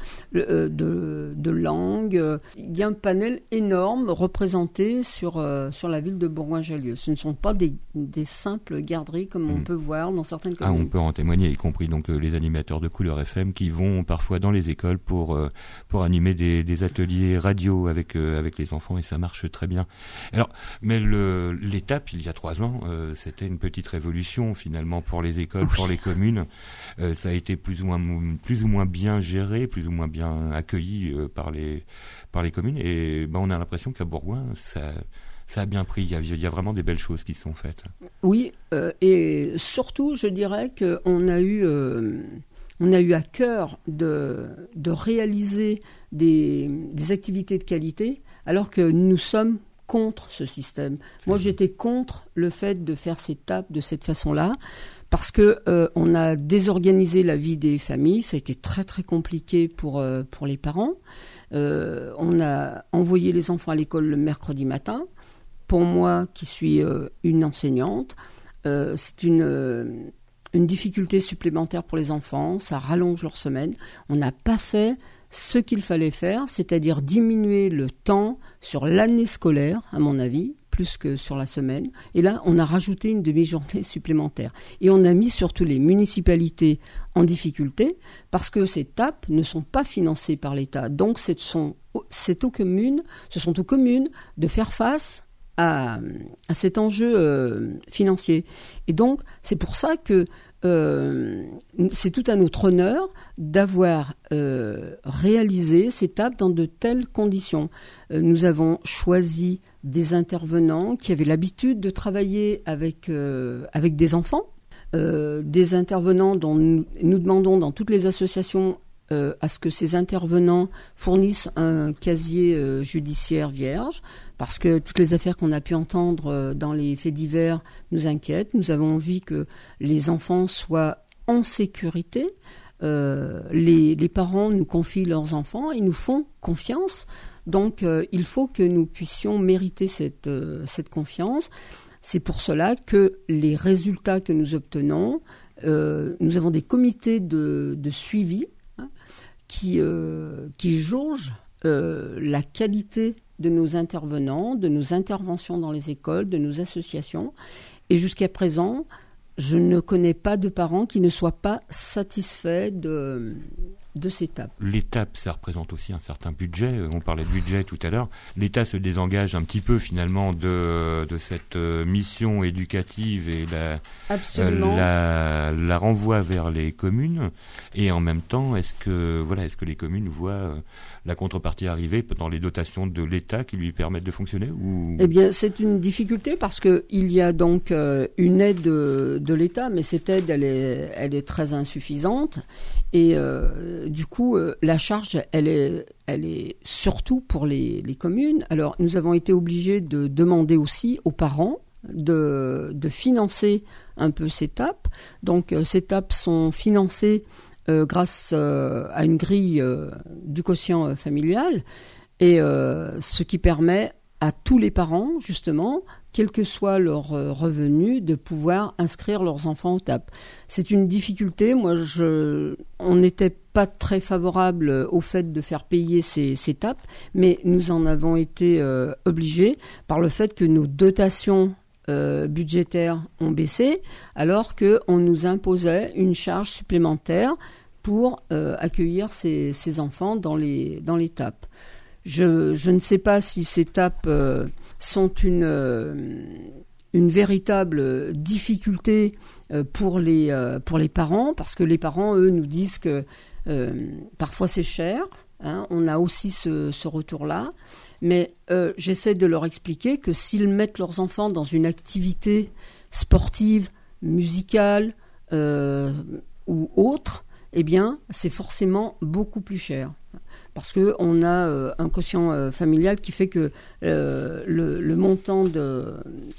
de, de langue. Il y a un panel énorme représenté sur, euh, sur la ville de Bourgoin-Jallieu. Ce ne sont pas des, des simples garderies comme mmh. on peut voir dans certaines communes. Ah, on peut en témoigner, y compris donc, euh, les animateurs de Couleur F M qui vont parfois dans les écoles pour, euh, pour animer des, des ateliers radio avec, euh, avec les enfants, et ça marche très bien. Alors, mais le, les T A P, il y a trois ans, euh, c'était une petite révolution finalement pour les écoles, oui. pour les communes. Euh, ça a été plus ou moins, plus ou moins bien géré, plus ou moins bien accueilli euh, par les, par les communes. Et ben, on a l'impression qu'à Bourgoin, ça, ça a bien pris. Il y a, il y a vraiment des belles choses qui se sont faites. Oui, euh, et surtout, je dirais qu'on a eu... Euh On a eu à cœur de, de réaliser des, des activités de qualité, alors que nous sommes contre ce système. Moi, j'étais contre le fait de faire ces T A P de cette façon-là, parce que euh, on a désorganisé la vie des familles. Ça a été très très compliqué pour euh, pour les parents. Euh, on a envoyé les enfants à l'école le mercredi matin. Pour moi, qui suis euh, une enseignante, euh, c'est une euh, une difficulté supplémentaire pour les enfants, ça rallonge leur semaine. On n'a pas fait ce qu'il fallait faire, c'est-à-dire diminuer le temps sur l'année scolaire, à mon avis, plus que sur la semaine. Et là, on a rajouté une demi-journée supplémentaire. Et on a mis surtout les municipalités en difficulté, parce que ces T A P ne sont pas financées par l'État. Donc, c'est, sont, c'est aux communes, ce sont aux communes de faire face À, à cet enjeu euh, financier. Et donc, c'est pour ça que euh, c'est tout à notre honneur d'avoir euh, réalisé ces T A P dans de telles conditions. Euh, nous avons choisi des intervenants qui avaient l'habitude de travailler avec, euh, avec des enfants, euh, des intervenants dont nous, nous demandons dans toutes les associations Euh, à ce que ces intervenants fournissent un casier euh, judiciaire vierge, parce que toutes les affaires qu'on a pu entendre euh, dans les faits divers nous inquiètent. Nous avons envie que les enfants soient en sécurité. euh, les, les parents nous confient leurs enfants, ils nous font confiance. Donc, euh, il faut que nous puissions mériter cette, euh, cette confiance. C'est pour cela que les résultats que nous obtenons, euh, nous avons des comités de, de suivi hein, qui, euh, qui jaugent euh, la qualité de nos intervenants, de nos interventions dans les écoles, de nos associations. Et jusqu'à présent, je ne connais pas de parents qui ne soient pas satisfaits de, de ces tapes. L'étape, ça représente aussi un certain budget. On parlait de budget tout à l'heure. L'État se désengage un petit peu finalement de, de cette mission éducative et la, Absolument. la, la renvoie vers les communes. Et en même temps, est-ce que, voilà, est-ce que les communes voient la contrepartie arriver dans les dotations de l'État qui lui permettent de fonctionner ou... Eh bien, c'est une difficulté parce qu'il y a donc euh, une aide de, de l'État, mais cette aide, elle est, elle est très insuffisante. Et euh, du coup, euh, la charge, elle est, elle est surtout pour les, les communes. Alors, nous avons été obligés de demander aussi aux parents de, de financer un peu ces tapes. Donc, euh, ces tapes sont financées Euh, grâce euh, à une grille euh, du quotient euh, familial, et euh, ce qui permet à tous les parents, justement, quel que soit leur euh, revenu, de pouvoir inscrire leurs enfants aux tapes. C'est une difficulté. Moi, je, on n'était pas très favorable au fait de faire payer ces, ces tapes, mais nous en avons été euh, obligés par le fait que nos dotations Euh, budgétaires ont baissé, alors qu'on nous imposait une charge supplémentaire pour euh, accueillir ces, ces enfants dans les, dans les tapes. Je, je ne sais pas si ces tapes euh, sont une, euh, une véritable difficulté euh, pour, les, euh, pour les parents, parce que les parents, eux, nous disent que euh, parfois c'est cher, hein, on a aussi ce, ce retour-là. Mais euh, j'essaie de leur expliquer que s'ils mettent leurs enfants dans une activité sportive, musicale euh, ou autre, eh bien, c'est forcément beaucoup plus cher. Parce qu'on a euh, un quotient euh, familial qui fait que euh, le, le montant de,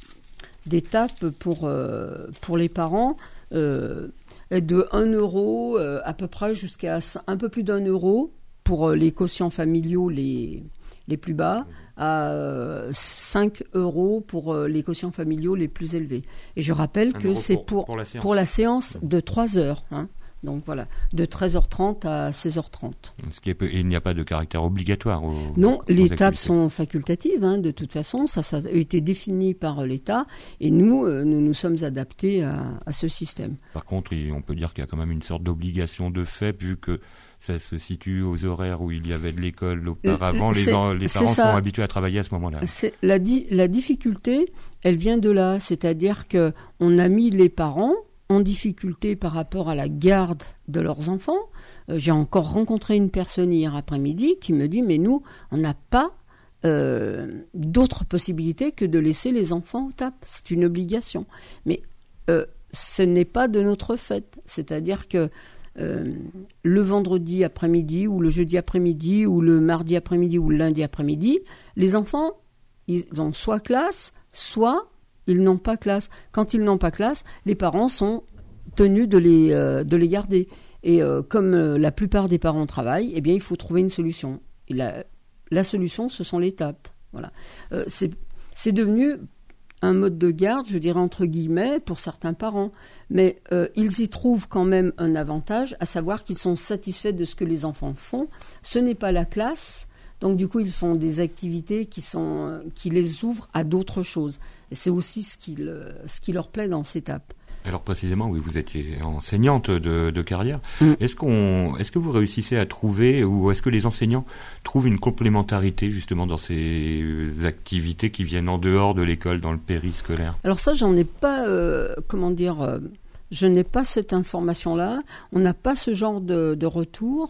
des tapes pour, euh, pour les parents euh, est de un euro euh, à peu près jusqu'à un peu plus d'un euro pour euh, les quotients familiaux les... les plus bas, à euh, cinq euros pour euh, les quotients familiaux les plus élevés. Et je rappelle que c'est pour, pour, la séance, pour la séance de trois heures. Hein. Donc voilà, de treize heures trente à seize heures trente. Ce qui est peu, et il n'y a pas de caractère obligatoire aux, Non, aux les activités. tables sont facultatives, hein, de toute façon. Ça, ça a été défini par l'État. Et nous, euh, nous nous sommes adaptés à, à ce système. Par contre, on peut dire qu'il y a quand même une sorte d'obligation de fait, vu que ça se situe aux horaires où il y avait de l'école auparavant. Les, en, les parents sont habitués à travailler à ce moment-là. C'est la, di- la difficulté, elle vient de là. C'est-à-dire qu'on a mis les parents en difficulté par rapport à la garde de leurs enfants. Euh, j'ai encore rencontré une personne hier après-midi qui me dit « Mais nous, on n'a pas euh, d'autre possibilité que de laisser les enfants aux tapes. C'est une obligation. » Mais euh, ce n'est pas de notre fait. C'est-à-dire que Euh, le vendredi après-midi ou le jeudi après-midi ou le mardi après-midi ou le lundi après-midi, les enfants, ils ont soit classe, soit ils n'ont pas classe. Quand ils n'ont pas classe, les parents sont tenus de les, euh, de les garder. Et euh, comme euh, la plupart des parents travaillent, eh bien, il faut trouver une solution. Et la, la solution, ce sont les tapes. Voilà. Euh, c'est, c'est devenu un mode de garde, je dirais entre guillemets, pour certains parents. Mais euh, ils y trouvent quand même un avantage, à savoir qu'ils sont satisfaits de ce que les enfants font. Ce n'est pas la classe, donc du coup, ils font des activités qui, sont, qui les ouvrent à d'autres choses. Et c'est aussi ce qui, le, ce qui leur plaît dans ces tapes. Alors précisément, oui, vous étiez enseignante de, de carrière. Mmh. Est-ce qu'on, est-ce que vous réussissez à trouver, ou est-ce que les enseignants trouvent une complémentarité justement dans ces activités qui viennent en dehors de l'école, dans le périscolaire ? Alors ça, j'en ai pas, euh, comment dire, euh, je n'ai pas cette information-là. On n'a pas ce genre de, de retour.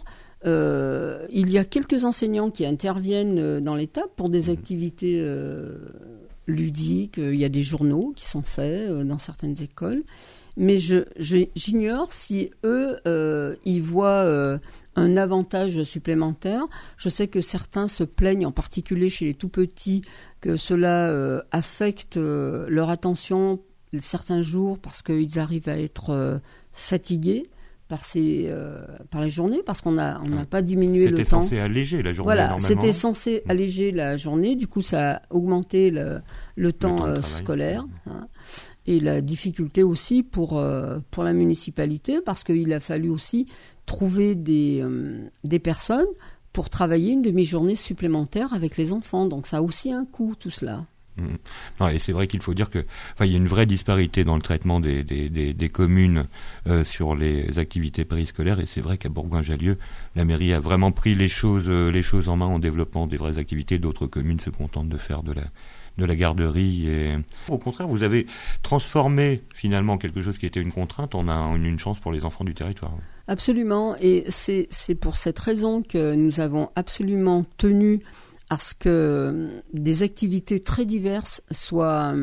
Euh, il y a quelques enseignants qui interviennent dans l'étape pour des mmh. activités euh, ludiques. Il y a des journaux qui sont faits euh, dans certaines écoles. Mais je, je, j'ignore si eux, euh, ils voient euh, un avantage supplémentaire. Je sais que certains se plaignent, en particulier chez les tout-petits, que cela euh, affecte euh, leur attention certains jours parce qu'ils arrivent à être euh, fatigués par ces euh, par les journées parce qu'on a on n'a pas diminué c'était le temps. C'était censé alléger la journée voilà, normalement. C'était censé alléger la journée. Du coup, ça a augmenté le, le temps, temps euh, scolaire. Hein. Et la difficulté aussi pour, euh, pour la municipalité, parce qu'il a fallu aussi trouver des, euh, des personnes pour travailler une demi-journée supplémentaire avec les enfants. Donc ça a aussi un coût, tout cela. Mmh. Non, et c'est vrai qu'il faut dire que, enfin, il y a une vraie disparité dans le traitement des, des, des, des communes euh, sur les activités périscolaires, et c'est vrai qu'à Bourgoin-Jallieu, la mairie a vraiment pris les choses, euh, les choses en main en développant des vraies activités. D'autres communes se contentent de faire de la de la garderie. Et au contraire, vous avez transformé finalement quelque chose qui était une contrainte en un, une chance pour les enfants du territoire. Absolument, et c'est, c'est pour cette raison que nous avons absolument tenu à ce que des activités très diverses soient,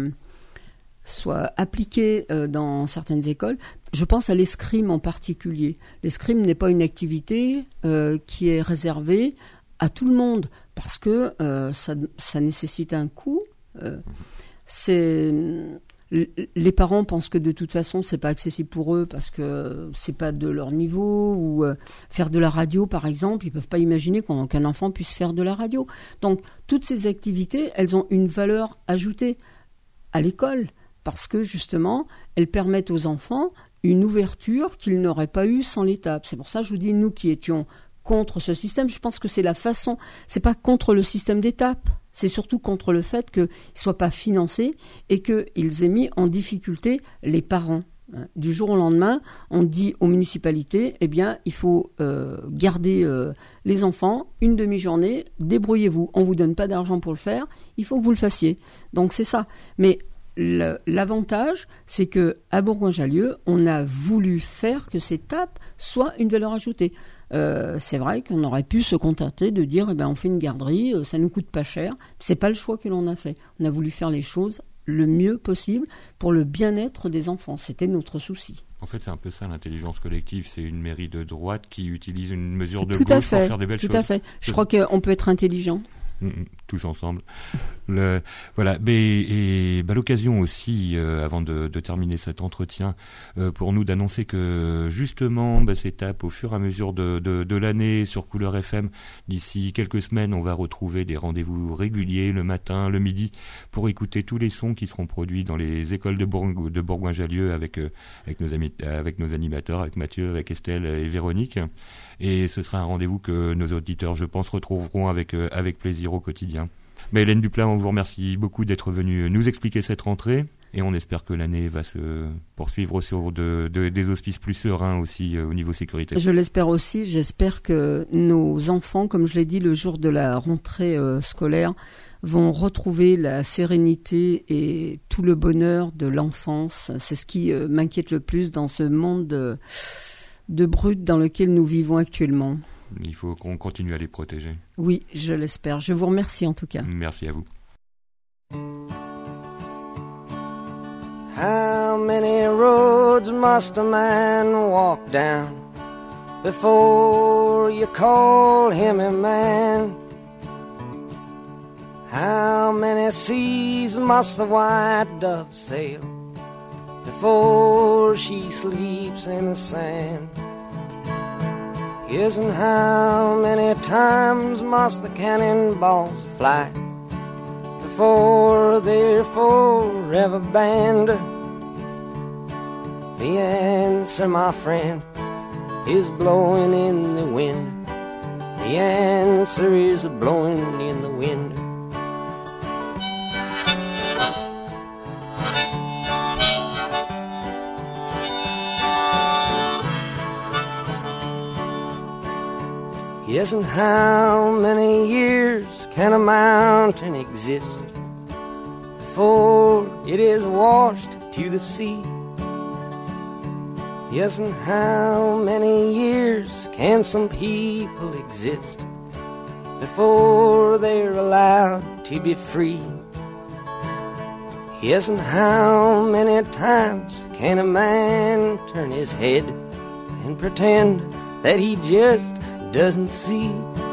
soient appliquées dans certaines écoles. Je pense à l'escrime en particulier. L'escrime n'est pas une activité euh, qui est réservée à tout le monde, parce que euh, ça, ça nécessite un coût. Euh, c'est, les parents pensent que de toute façon c'est pas accessible pour eux parce que c'est pas de leur niveau, ou euh, faire de la radio par exemple, ils peuvent pas imaginer qu'on, qu'un enfant puisse faire de la radio. Donc toutes ces activités, elles ont une valeur ajoutée à l'école parce que justement elles permettent aux enfants une ouverture qu'ils n'auraient pas eue sans l'État. C'est pour ça que je vous dis, nous qui étions contre ce système, je pense que c'est la façon, c'est pas contre le système d'étapes, c'est surtout contre le fait qu'il ne soit pas financé et qu'ils aient mis en difficulté les parents. Du jour au lendemain, on dit aux municipalités, eh bien, il faut euh, garder euh, les enfants une demi-journée, débrouillez-vous, on ne vous donne pas d'argent pour le faire, il faut que vous le fassiez. Donc c'est ça. Mais le, l'avantage, c'est qu'à Bourgoin-Jallieu, on a voulu faire que ces tapes soient une valeur ajoutée. Euh, c'est vrai qu'on aurait pu se contenter de dire eh ben, on fait une garderie, euh, ça nous coûte pas cher. C'est pas le choix que l'on a fait. On a voulu faire les choses le mieux possible pour le bien-être des enfants. C'était notre souci. En fait, c'est un peu ça l'intelligence collective. C'est une mairie de droite qui utilise une mesure de Tout gauche à fait, pour faire des belles tout choses. Tout à fait. Je crois qu'on peut être intelligent. Mmh, tous ensemble. Le, voilà. Mais, et bah, l'occasion aussi, euh, avant de, de terminer cet entretien, euh, pour nous d'annoncer que justement, bah, ces tapes au fur et à mesure de, de, de l'année sur Couleur F M, d'ici quelques semaines, on va retrouver des rendez-vous réguliers le matin, le midi, pour écouter tous les sons qui seront produits dans les écoles de, Bourg- de Bourgoin-Jallieu avec euh, avec nos amis, avec nos animateurs, avec Mathieu, avec Estelle et Véronique. Et ce sera un rendez-vous que nos auditeurs, je pense, retrouveront avec euh, avec plaisir au quotidien. Mais Hélène Duplat, on vous remercie beaucoup d'être venue nous expliquer cette rentrée, et on espère que l'année va se poursuivre sur de, de, des auspices plus sereins aussi euh, au niveau sécurité. Je l'espère aussi. J'espère que nos enfants, comme je l'ai dit le jour de la rentrée euh, scolaire, vont retrouver la sérénité et tout le bonheur de l'enfance. C'est ce qui euh, m'inquiète le plus dans ce monde de, de brut dans lequel nous vivons actuellement. Il faut qu'on continue à les protéger. Oui, je l'espère. Je vous remercie en tout cas. Merci à vous. How many roads must a man walk down before you call him a man? How many seas must the white dove sail before she sleeps in the sand? Yes, and how many times must the cannonballs fly before they're forever banned? The answer, my friend, is blowing in the wind. The answer is blowing in the wind. Yes, and how many years can a mountain exist before it is washed to the sea? Yes, and how many years can some people exist before they're allowed to be free? Yes, and how many times can a man turn his head and pretend that he just doesn't see?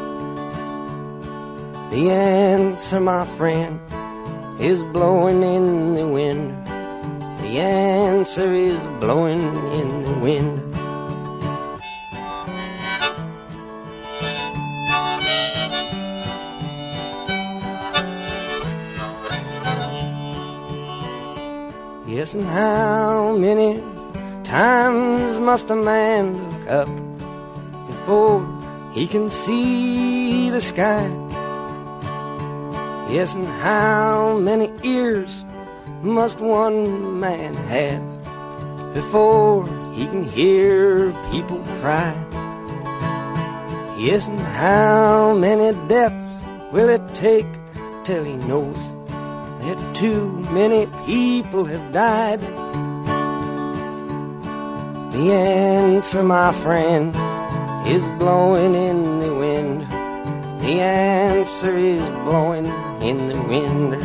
The answer, my friend, is blowing in the wind. The answer is blowing in the wind. Yes, and how many times must a man look up before he can see the sky? Yes, and how many ears must one man have before he can hear people cry? Yes, and how many deaths will it take till he knows that too many people have died? The answer, my friend, is blowing in the wind. The answer is blowing in the wind.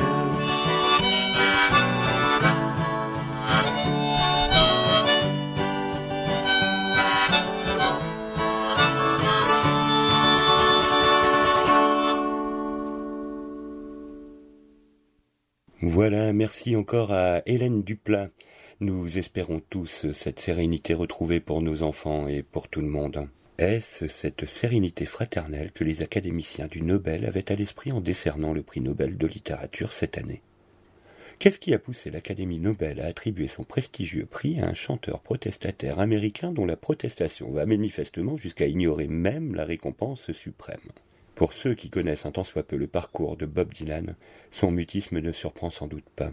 Voilà, merci encore à Hélène Duplat. Nous espérons tous cette sérénité retrouvée pour nos enfants et pour tout le monde. Est-ce cette sérénité fraternelle que les académiciens du Nobel avaient à l'esprit en décernant le prix Nobel de littérature cette année? Qu'est-ce qui a poussé l'Académie Nobel à attribuer son prestigieux prix à un chanteur protestataire américain dont la protestation va manifestement jusqu'à ignorer même la récompense suprême? Pour ceux qui connaissent un tant soit peu le parcours de Bob Dylan, son mutisme ne surprend sans doute pas.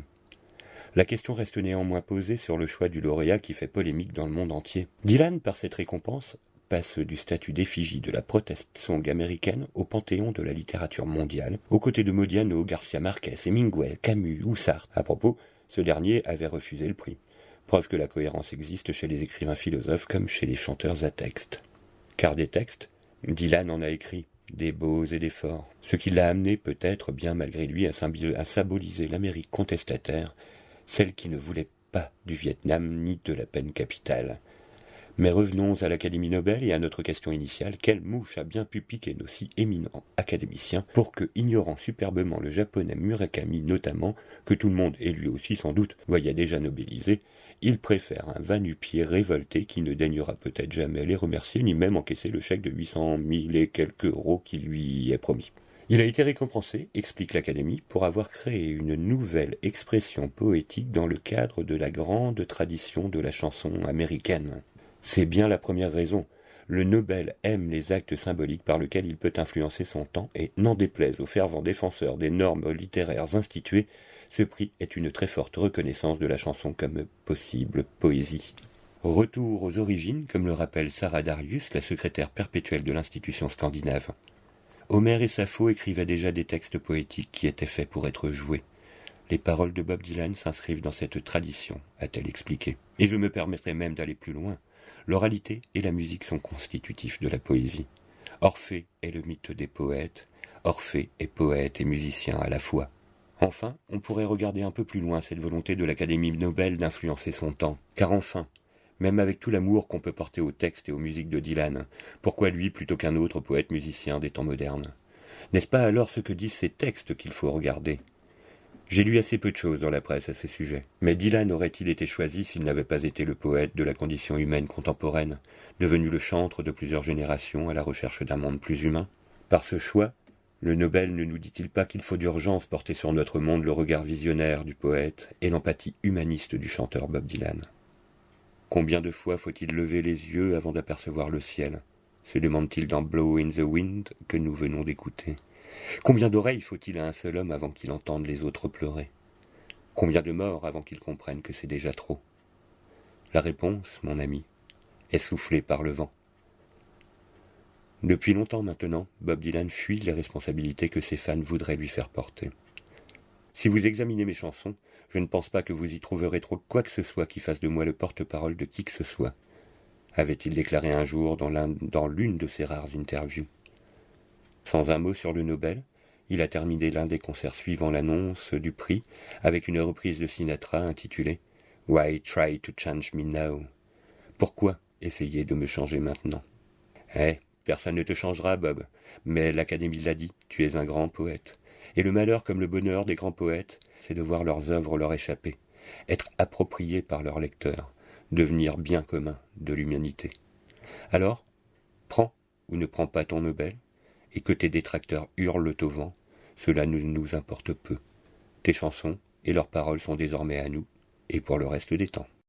La question reste néanmoins posée sur le choix du lauréat qui fait polémique dans le monde entier. Dylan, par cette récompense, passe du statut d'effigie de la protest song américaine au panthéon de la littérature mondiale, aux côtés de Modiano, Garcia Marquez, Hemingway, Camus ou Sartre. À propos, ce dernier avait refusé le prix. Preuve que la cohérence existe chez les écrivains philosophes comme chez les chanteurs à texte. Car des textes, Dylan en a écrit. Des beaux et des forts, ce qui l'a amené peut-être bien malgré lui à, symbi- à symboliser l'Amérique contestataire, celle qui ne voulait pas du Vietnam ni de la peine capitale. Mais revenons à l'Académie Nobel et à notre question initiale, quelle mouche a bien pu piquer nos si éminents académiciens pour que, ignorant superbement le japonais Murakami notamment, que tout le monde, et lui aussi sans doute, voyait déjà nobelisé, il préfère un va-nu-pied révolté qui ne daignera peut-être jamais les remercier, ni même encaisser le chèque de huit cent mille et quelques euros qui lui est promis. Il a été récompensé, explique l'Académie, pour avoir créé une nouvelle expression poétique dans le cadre de la grande tradition de la chanson américaine. C'est bien la première raison. Le Nobel aime les actes symboliques par lesquels il peut influencer son temps et, n'en déplaise aux fervents défenseurs des normes littéraires instituées, ce prix est une très forte reconnaissance de la chanson comme possible poésie. Retour aux origines, comme le rappelle Sarah Darius, la secrétaire perpétuelle de l'institution scandinave. Homère et Sappho écrivaient déjà des textes poétiques qui étaient faits pour être joués. Les paroles de Bob Dylan s'inscrivent dans cette tradition, a-t-elle expliqué. Et je me permettrai même d'aller plus loin. L'oralité et la musique sont constitutifs de la poésie. Orphée est le mythe des poètes. Orphée est poète et musicien à la fois. Enfin, on pourrait regarder un peu plus loin cette volonté de l'Académie Nobel d'influencer son temps. Car enfin, même avec tout l'amour qu'on peut porter aux textes et aux musiques de Dylan, pourquoi lui plutôt qu'un autre poète musicien des temps modernes? N'est-ce pas alors ce que disent ces textes qu'il faut regarder? J'ai lu assez peu de choses dans la presse à ce sujet. Mais Dylan aurait-il été choisi s'il n'avait pas été le poète de la condition humaine contemporaine, devenu le chantre de plusieurs générations à la recherche d'un monde plus humain? Par ce choix, le Nobel ne nous dit-il pas qu'il faut d'urgence porter sur notre monde le regard visionnaire du poète et l'empathie humaniste du chanteur Bob Dylan? Combien de fois faut-il lever les yeux avant d'apercevoir le ciel? Se demande-t-il dans Blow in the Wind que nous venons d'écouter. Combien d'oreilles faut-il à un seul homme avant qu'il entende les autres pleurer? Combien de morts avant qu'il comprenne que c'est déjà trop? La réponse, mon ami, est soufflée par le vent. Depuis longtemps maintenant, Bob Dylan fuit les responsabilités que ses fans voudraient lui faire porter. Si vous examinez mes chansons, je ne pense pas que vous y trouverez trop quoi que ce soit qui fasse de moi le porte-parole de qui que ce soit, avait-il déclaré un jour dans, l'un, dans l'une de ses rares interviews. Sans un mot sur le Nobel, il a terminé l'un des concerts suivant l'annonce du prix avec une reprise de Sinatra intitulée « Why try to change me now ?» Pourquoi essayer de me changer maintenant? Eh, personne ne te changera, Bob, mais l'Académie l'a dit, tu es un grand poète. Et le malheur comme le bonheur des grands poètes, c'est de voir leurs œuvres leur échapper, être appropriées par leurs lecteurs, devenir bien commun de l'humanité. Alors, prends ou ne prends pas ton Nobel, et que tes détracteurs hurlent au vent, cela ne nous importe peu. Tes chansons et leurs paroles sont désormais à nous, et pour le reste des temps.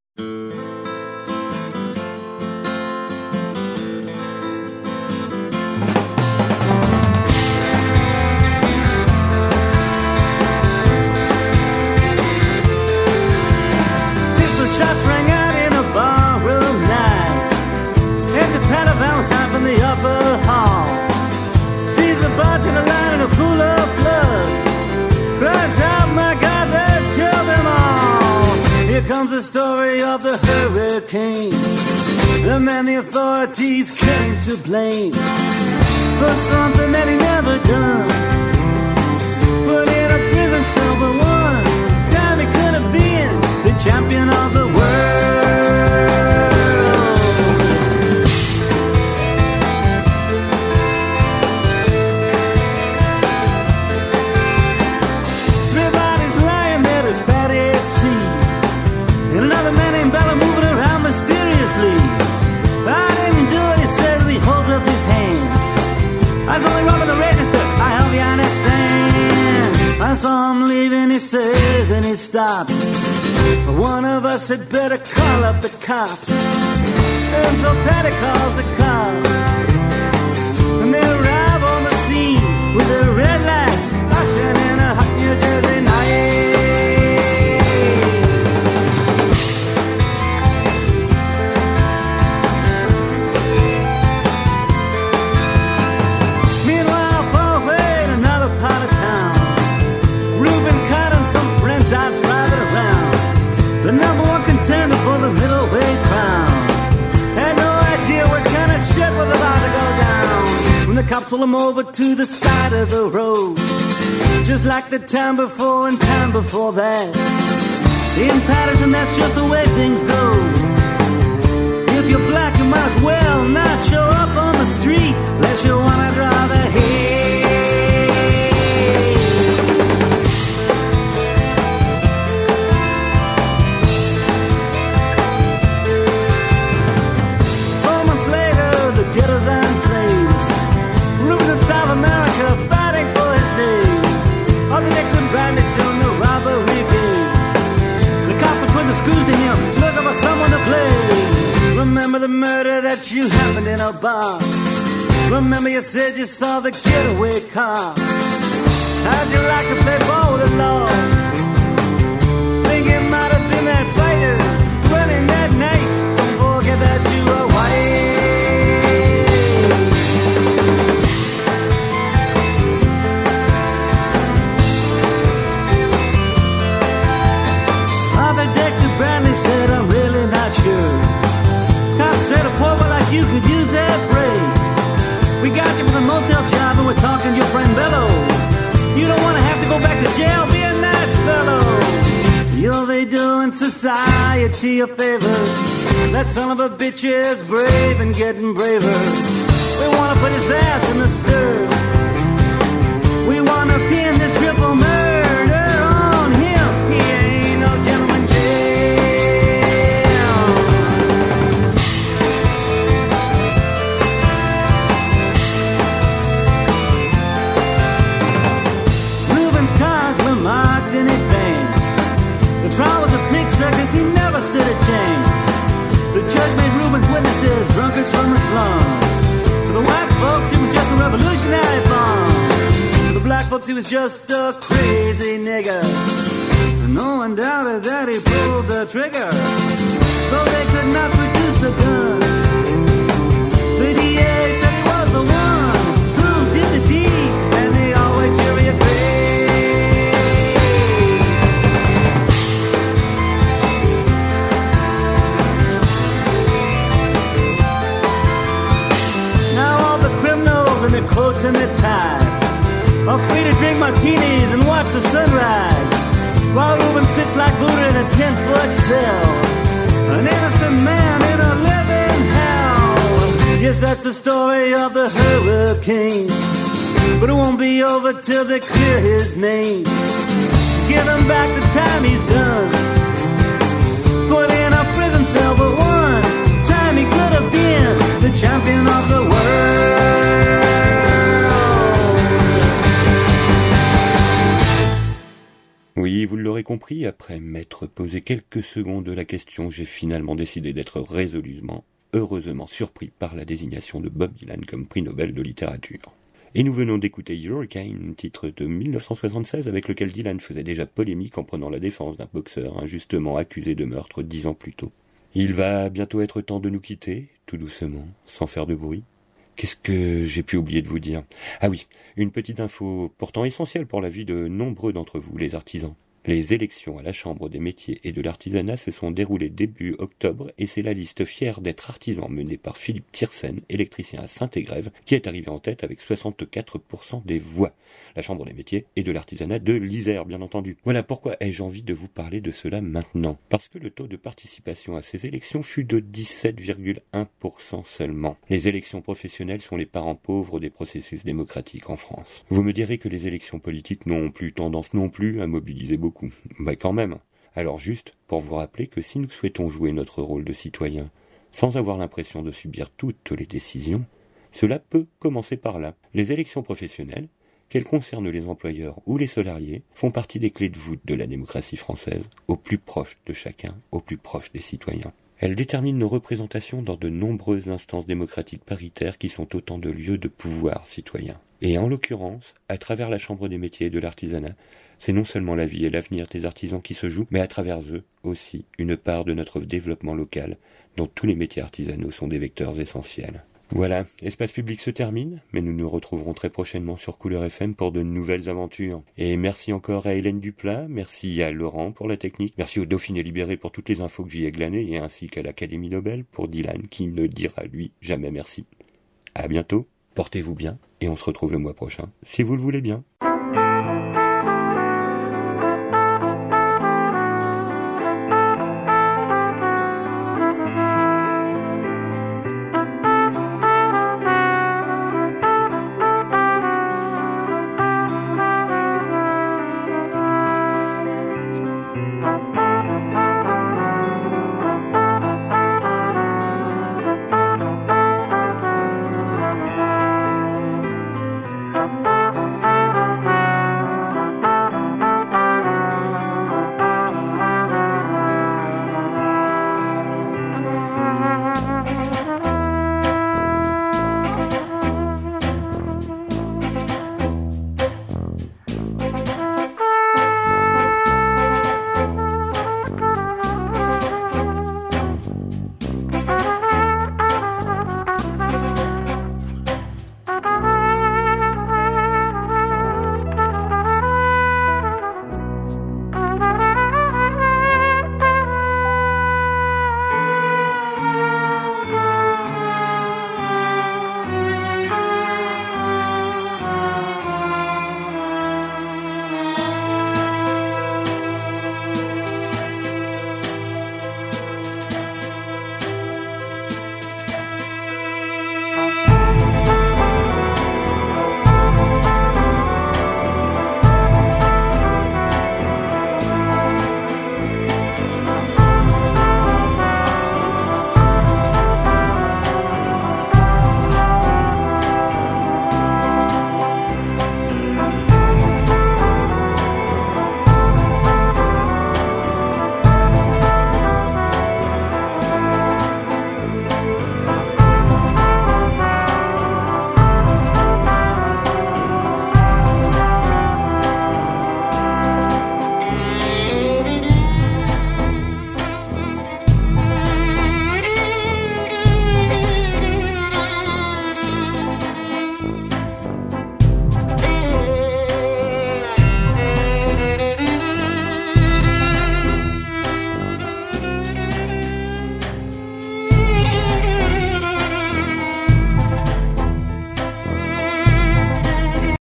Shots rang out in a barroom night. Here's a pat of Valentine from the upper hall. Sees a bartender lying in a pool of blood. Cries out, my God, they've killed them all. Here comes the story of the hurricane. The man the authorities came to blame for something that he never done. Put in a prison cell for one time he could have been the champion of the world. Three bodies lying there as Patty C. And another man named Bella moving around mysteriously. I didn't do it, he says, and he holds up his hands. I saw him up in the register, I hope you understand. I saw him leaving, he says, and he stops. One of us had better call up the cops. And so Patty calls the cops. And they arrive on the scene with their red lights flashing in a hot New Jersey night. Meanwhile, far away in another part of town, Reuben Cott and some friends out driving around. The number one contender for the middleweight crown had no idea what kind of shit was about to go down. When the cops pull him over to the side of the road, just like the time before and time before that. In Patterson, that's just the way things go. If you're black, you might as well not show up on the street unless you wanna draw the hate. Ghettos and flames. Rubens in South America fighting for his name. All the Nixon Bradley still in the robbery game. The cops are putting the screws to him, looking for someone to blame. Remember the murder that you happened in a bar. Remember you said you saw the getaway car. How'd you like to play ball with the law? Think it might have been that fighter running that night. Don't forget that you were white. Bradley said, I'm really not sure. Cops said a poor boy like you could use that break. We got you for the motel job and we're talking to your friend Bello. You don't want to have to go back to jail, be a nice fellow. You'll be doing society a favor. That son of a bitch is brave and getting braver. We want to put his ass in the stir. We want to pin this triple murder on him. He ain't no gentleman jail. Marked in advance. The trial was a pig circus, he never stood a chance. The judge made Reuben's witnesses drunkards from the slums. To the white folks, he was just a revolutionary bomb. To the black folks, he was just a crazy nigger. And no one doubted that he pulled the trigger. Though they could not produce the gun, the D A said he was the one who did the deed, and the all-white jury agreed. And their coats and their ties are free to drink martinis and watch the sunrise, while Reuben sits like Buddha in a ten-foot cell, an innocent man in a living hell. Yes, that's the story of the hurricane, but it won't be over till they clear his name. Give him back the time he's done. Put in a prison cell for one time he could have been the champion of the world. Oui, vous l'aurez compris, après m'être posé quelques secondes de la question, j'ai finalement décidé d'être résolument, heureusement surpris par la désignation de Bob Dylan comme prix Nobel de littérature. Et nous venons d'écouter Hurricane, titre de mille neuf cent soixante-seize avec lequel Dylan faisait déjà polémique en prenant la défense d'un boxeur injustement accusé de meurtre dix ans plus tôt. Il va bientôt être temps de nous quitter, tout doucement, sans faire de bruit. Qu'est-ce que j'ai pu oublier de vous dire ? Ah oui, une petite info pourtant essentielle pour la vie de nombreux d'entre vous, les artisans. Les élections à la Chambre des métiers et de l'artisanat se sont déroulées début octobre et c'est la liste fière d'être artisan menée par Philippe Tiersen, électricien à Saint-Égrève, qui est arrivé en tête avec soixante-quatre pour cent des voix. La Chambre des métiers et de l'artisanat de l'Isère, bien entendu. Voilà pourquoi ai-je envie de vous parler de cela maintenant. Parce que le taux de participation à ces élections fut de dix-sept virgule un pour cent seulement. Les élections professionnelles sont les parents pauvres des processus démocratiques en France. Vous me direz que les élections politiques n'ont plus tendance non plus à mobiliser beaucoup. Bah quand même. Alors juste pour vous rappeler que si nous souhaitons jouer notre rôle de citoyen sans avoir l'impression de subir toutes les décisions, cela peut commencer par là. Les élections professionnelles, qu'elles concernent les employeurs ou les salariés, font partie des clés de voûte de la démocratie française, au plus proche de chacun, au plus proche des citoyens. Elles déterminent nos représentations dans de nombreuses instances démocratiques paritaires qui sont autant de lieux de pouvoir citoyen. Et en l'occurrence, à travers la Chambre des métiers et de l'artisanat, c'est non seulement la vie et l'avenir des artisans qui se jouent, mais à travers eux aussi une part de notre développement local, dont tous les métiers artisanaux sont des vecteurs essentiels. Voilà, Espace Public se termine, mais nous nous retrouverons très prochainement sur Couleur F M pour de nouvelles aventures. Et merci encore à Hélène Duplat, merci à Laurent pour la technique, merci au Dauphiné Libéré pour toutes les infos que j'y ai glanées, et ainsi qu'à l'Académie Nobel pour Dylan qui ne dira lui jamais merci. À bientôt, portez-vous bien, et on se retrouve le mois prochain, si vous le voulez bien.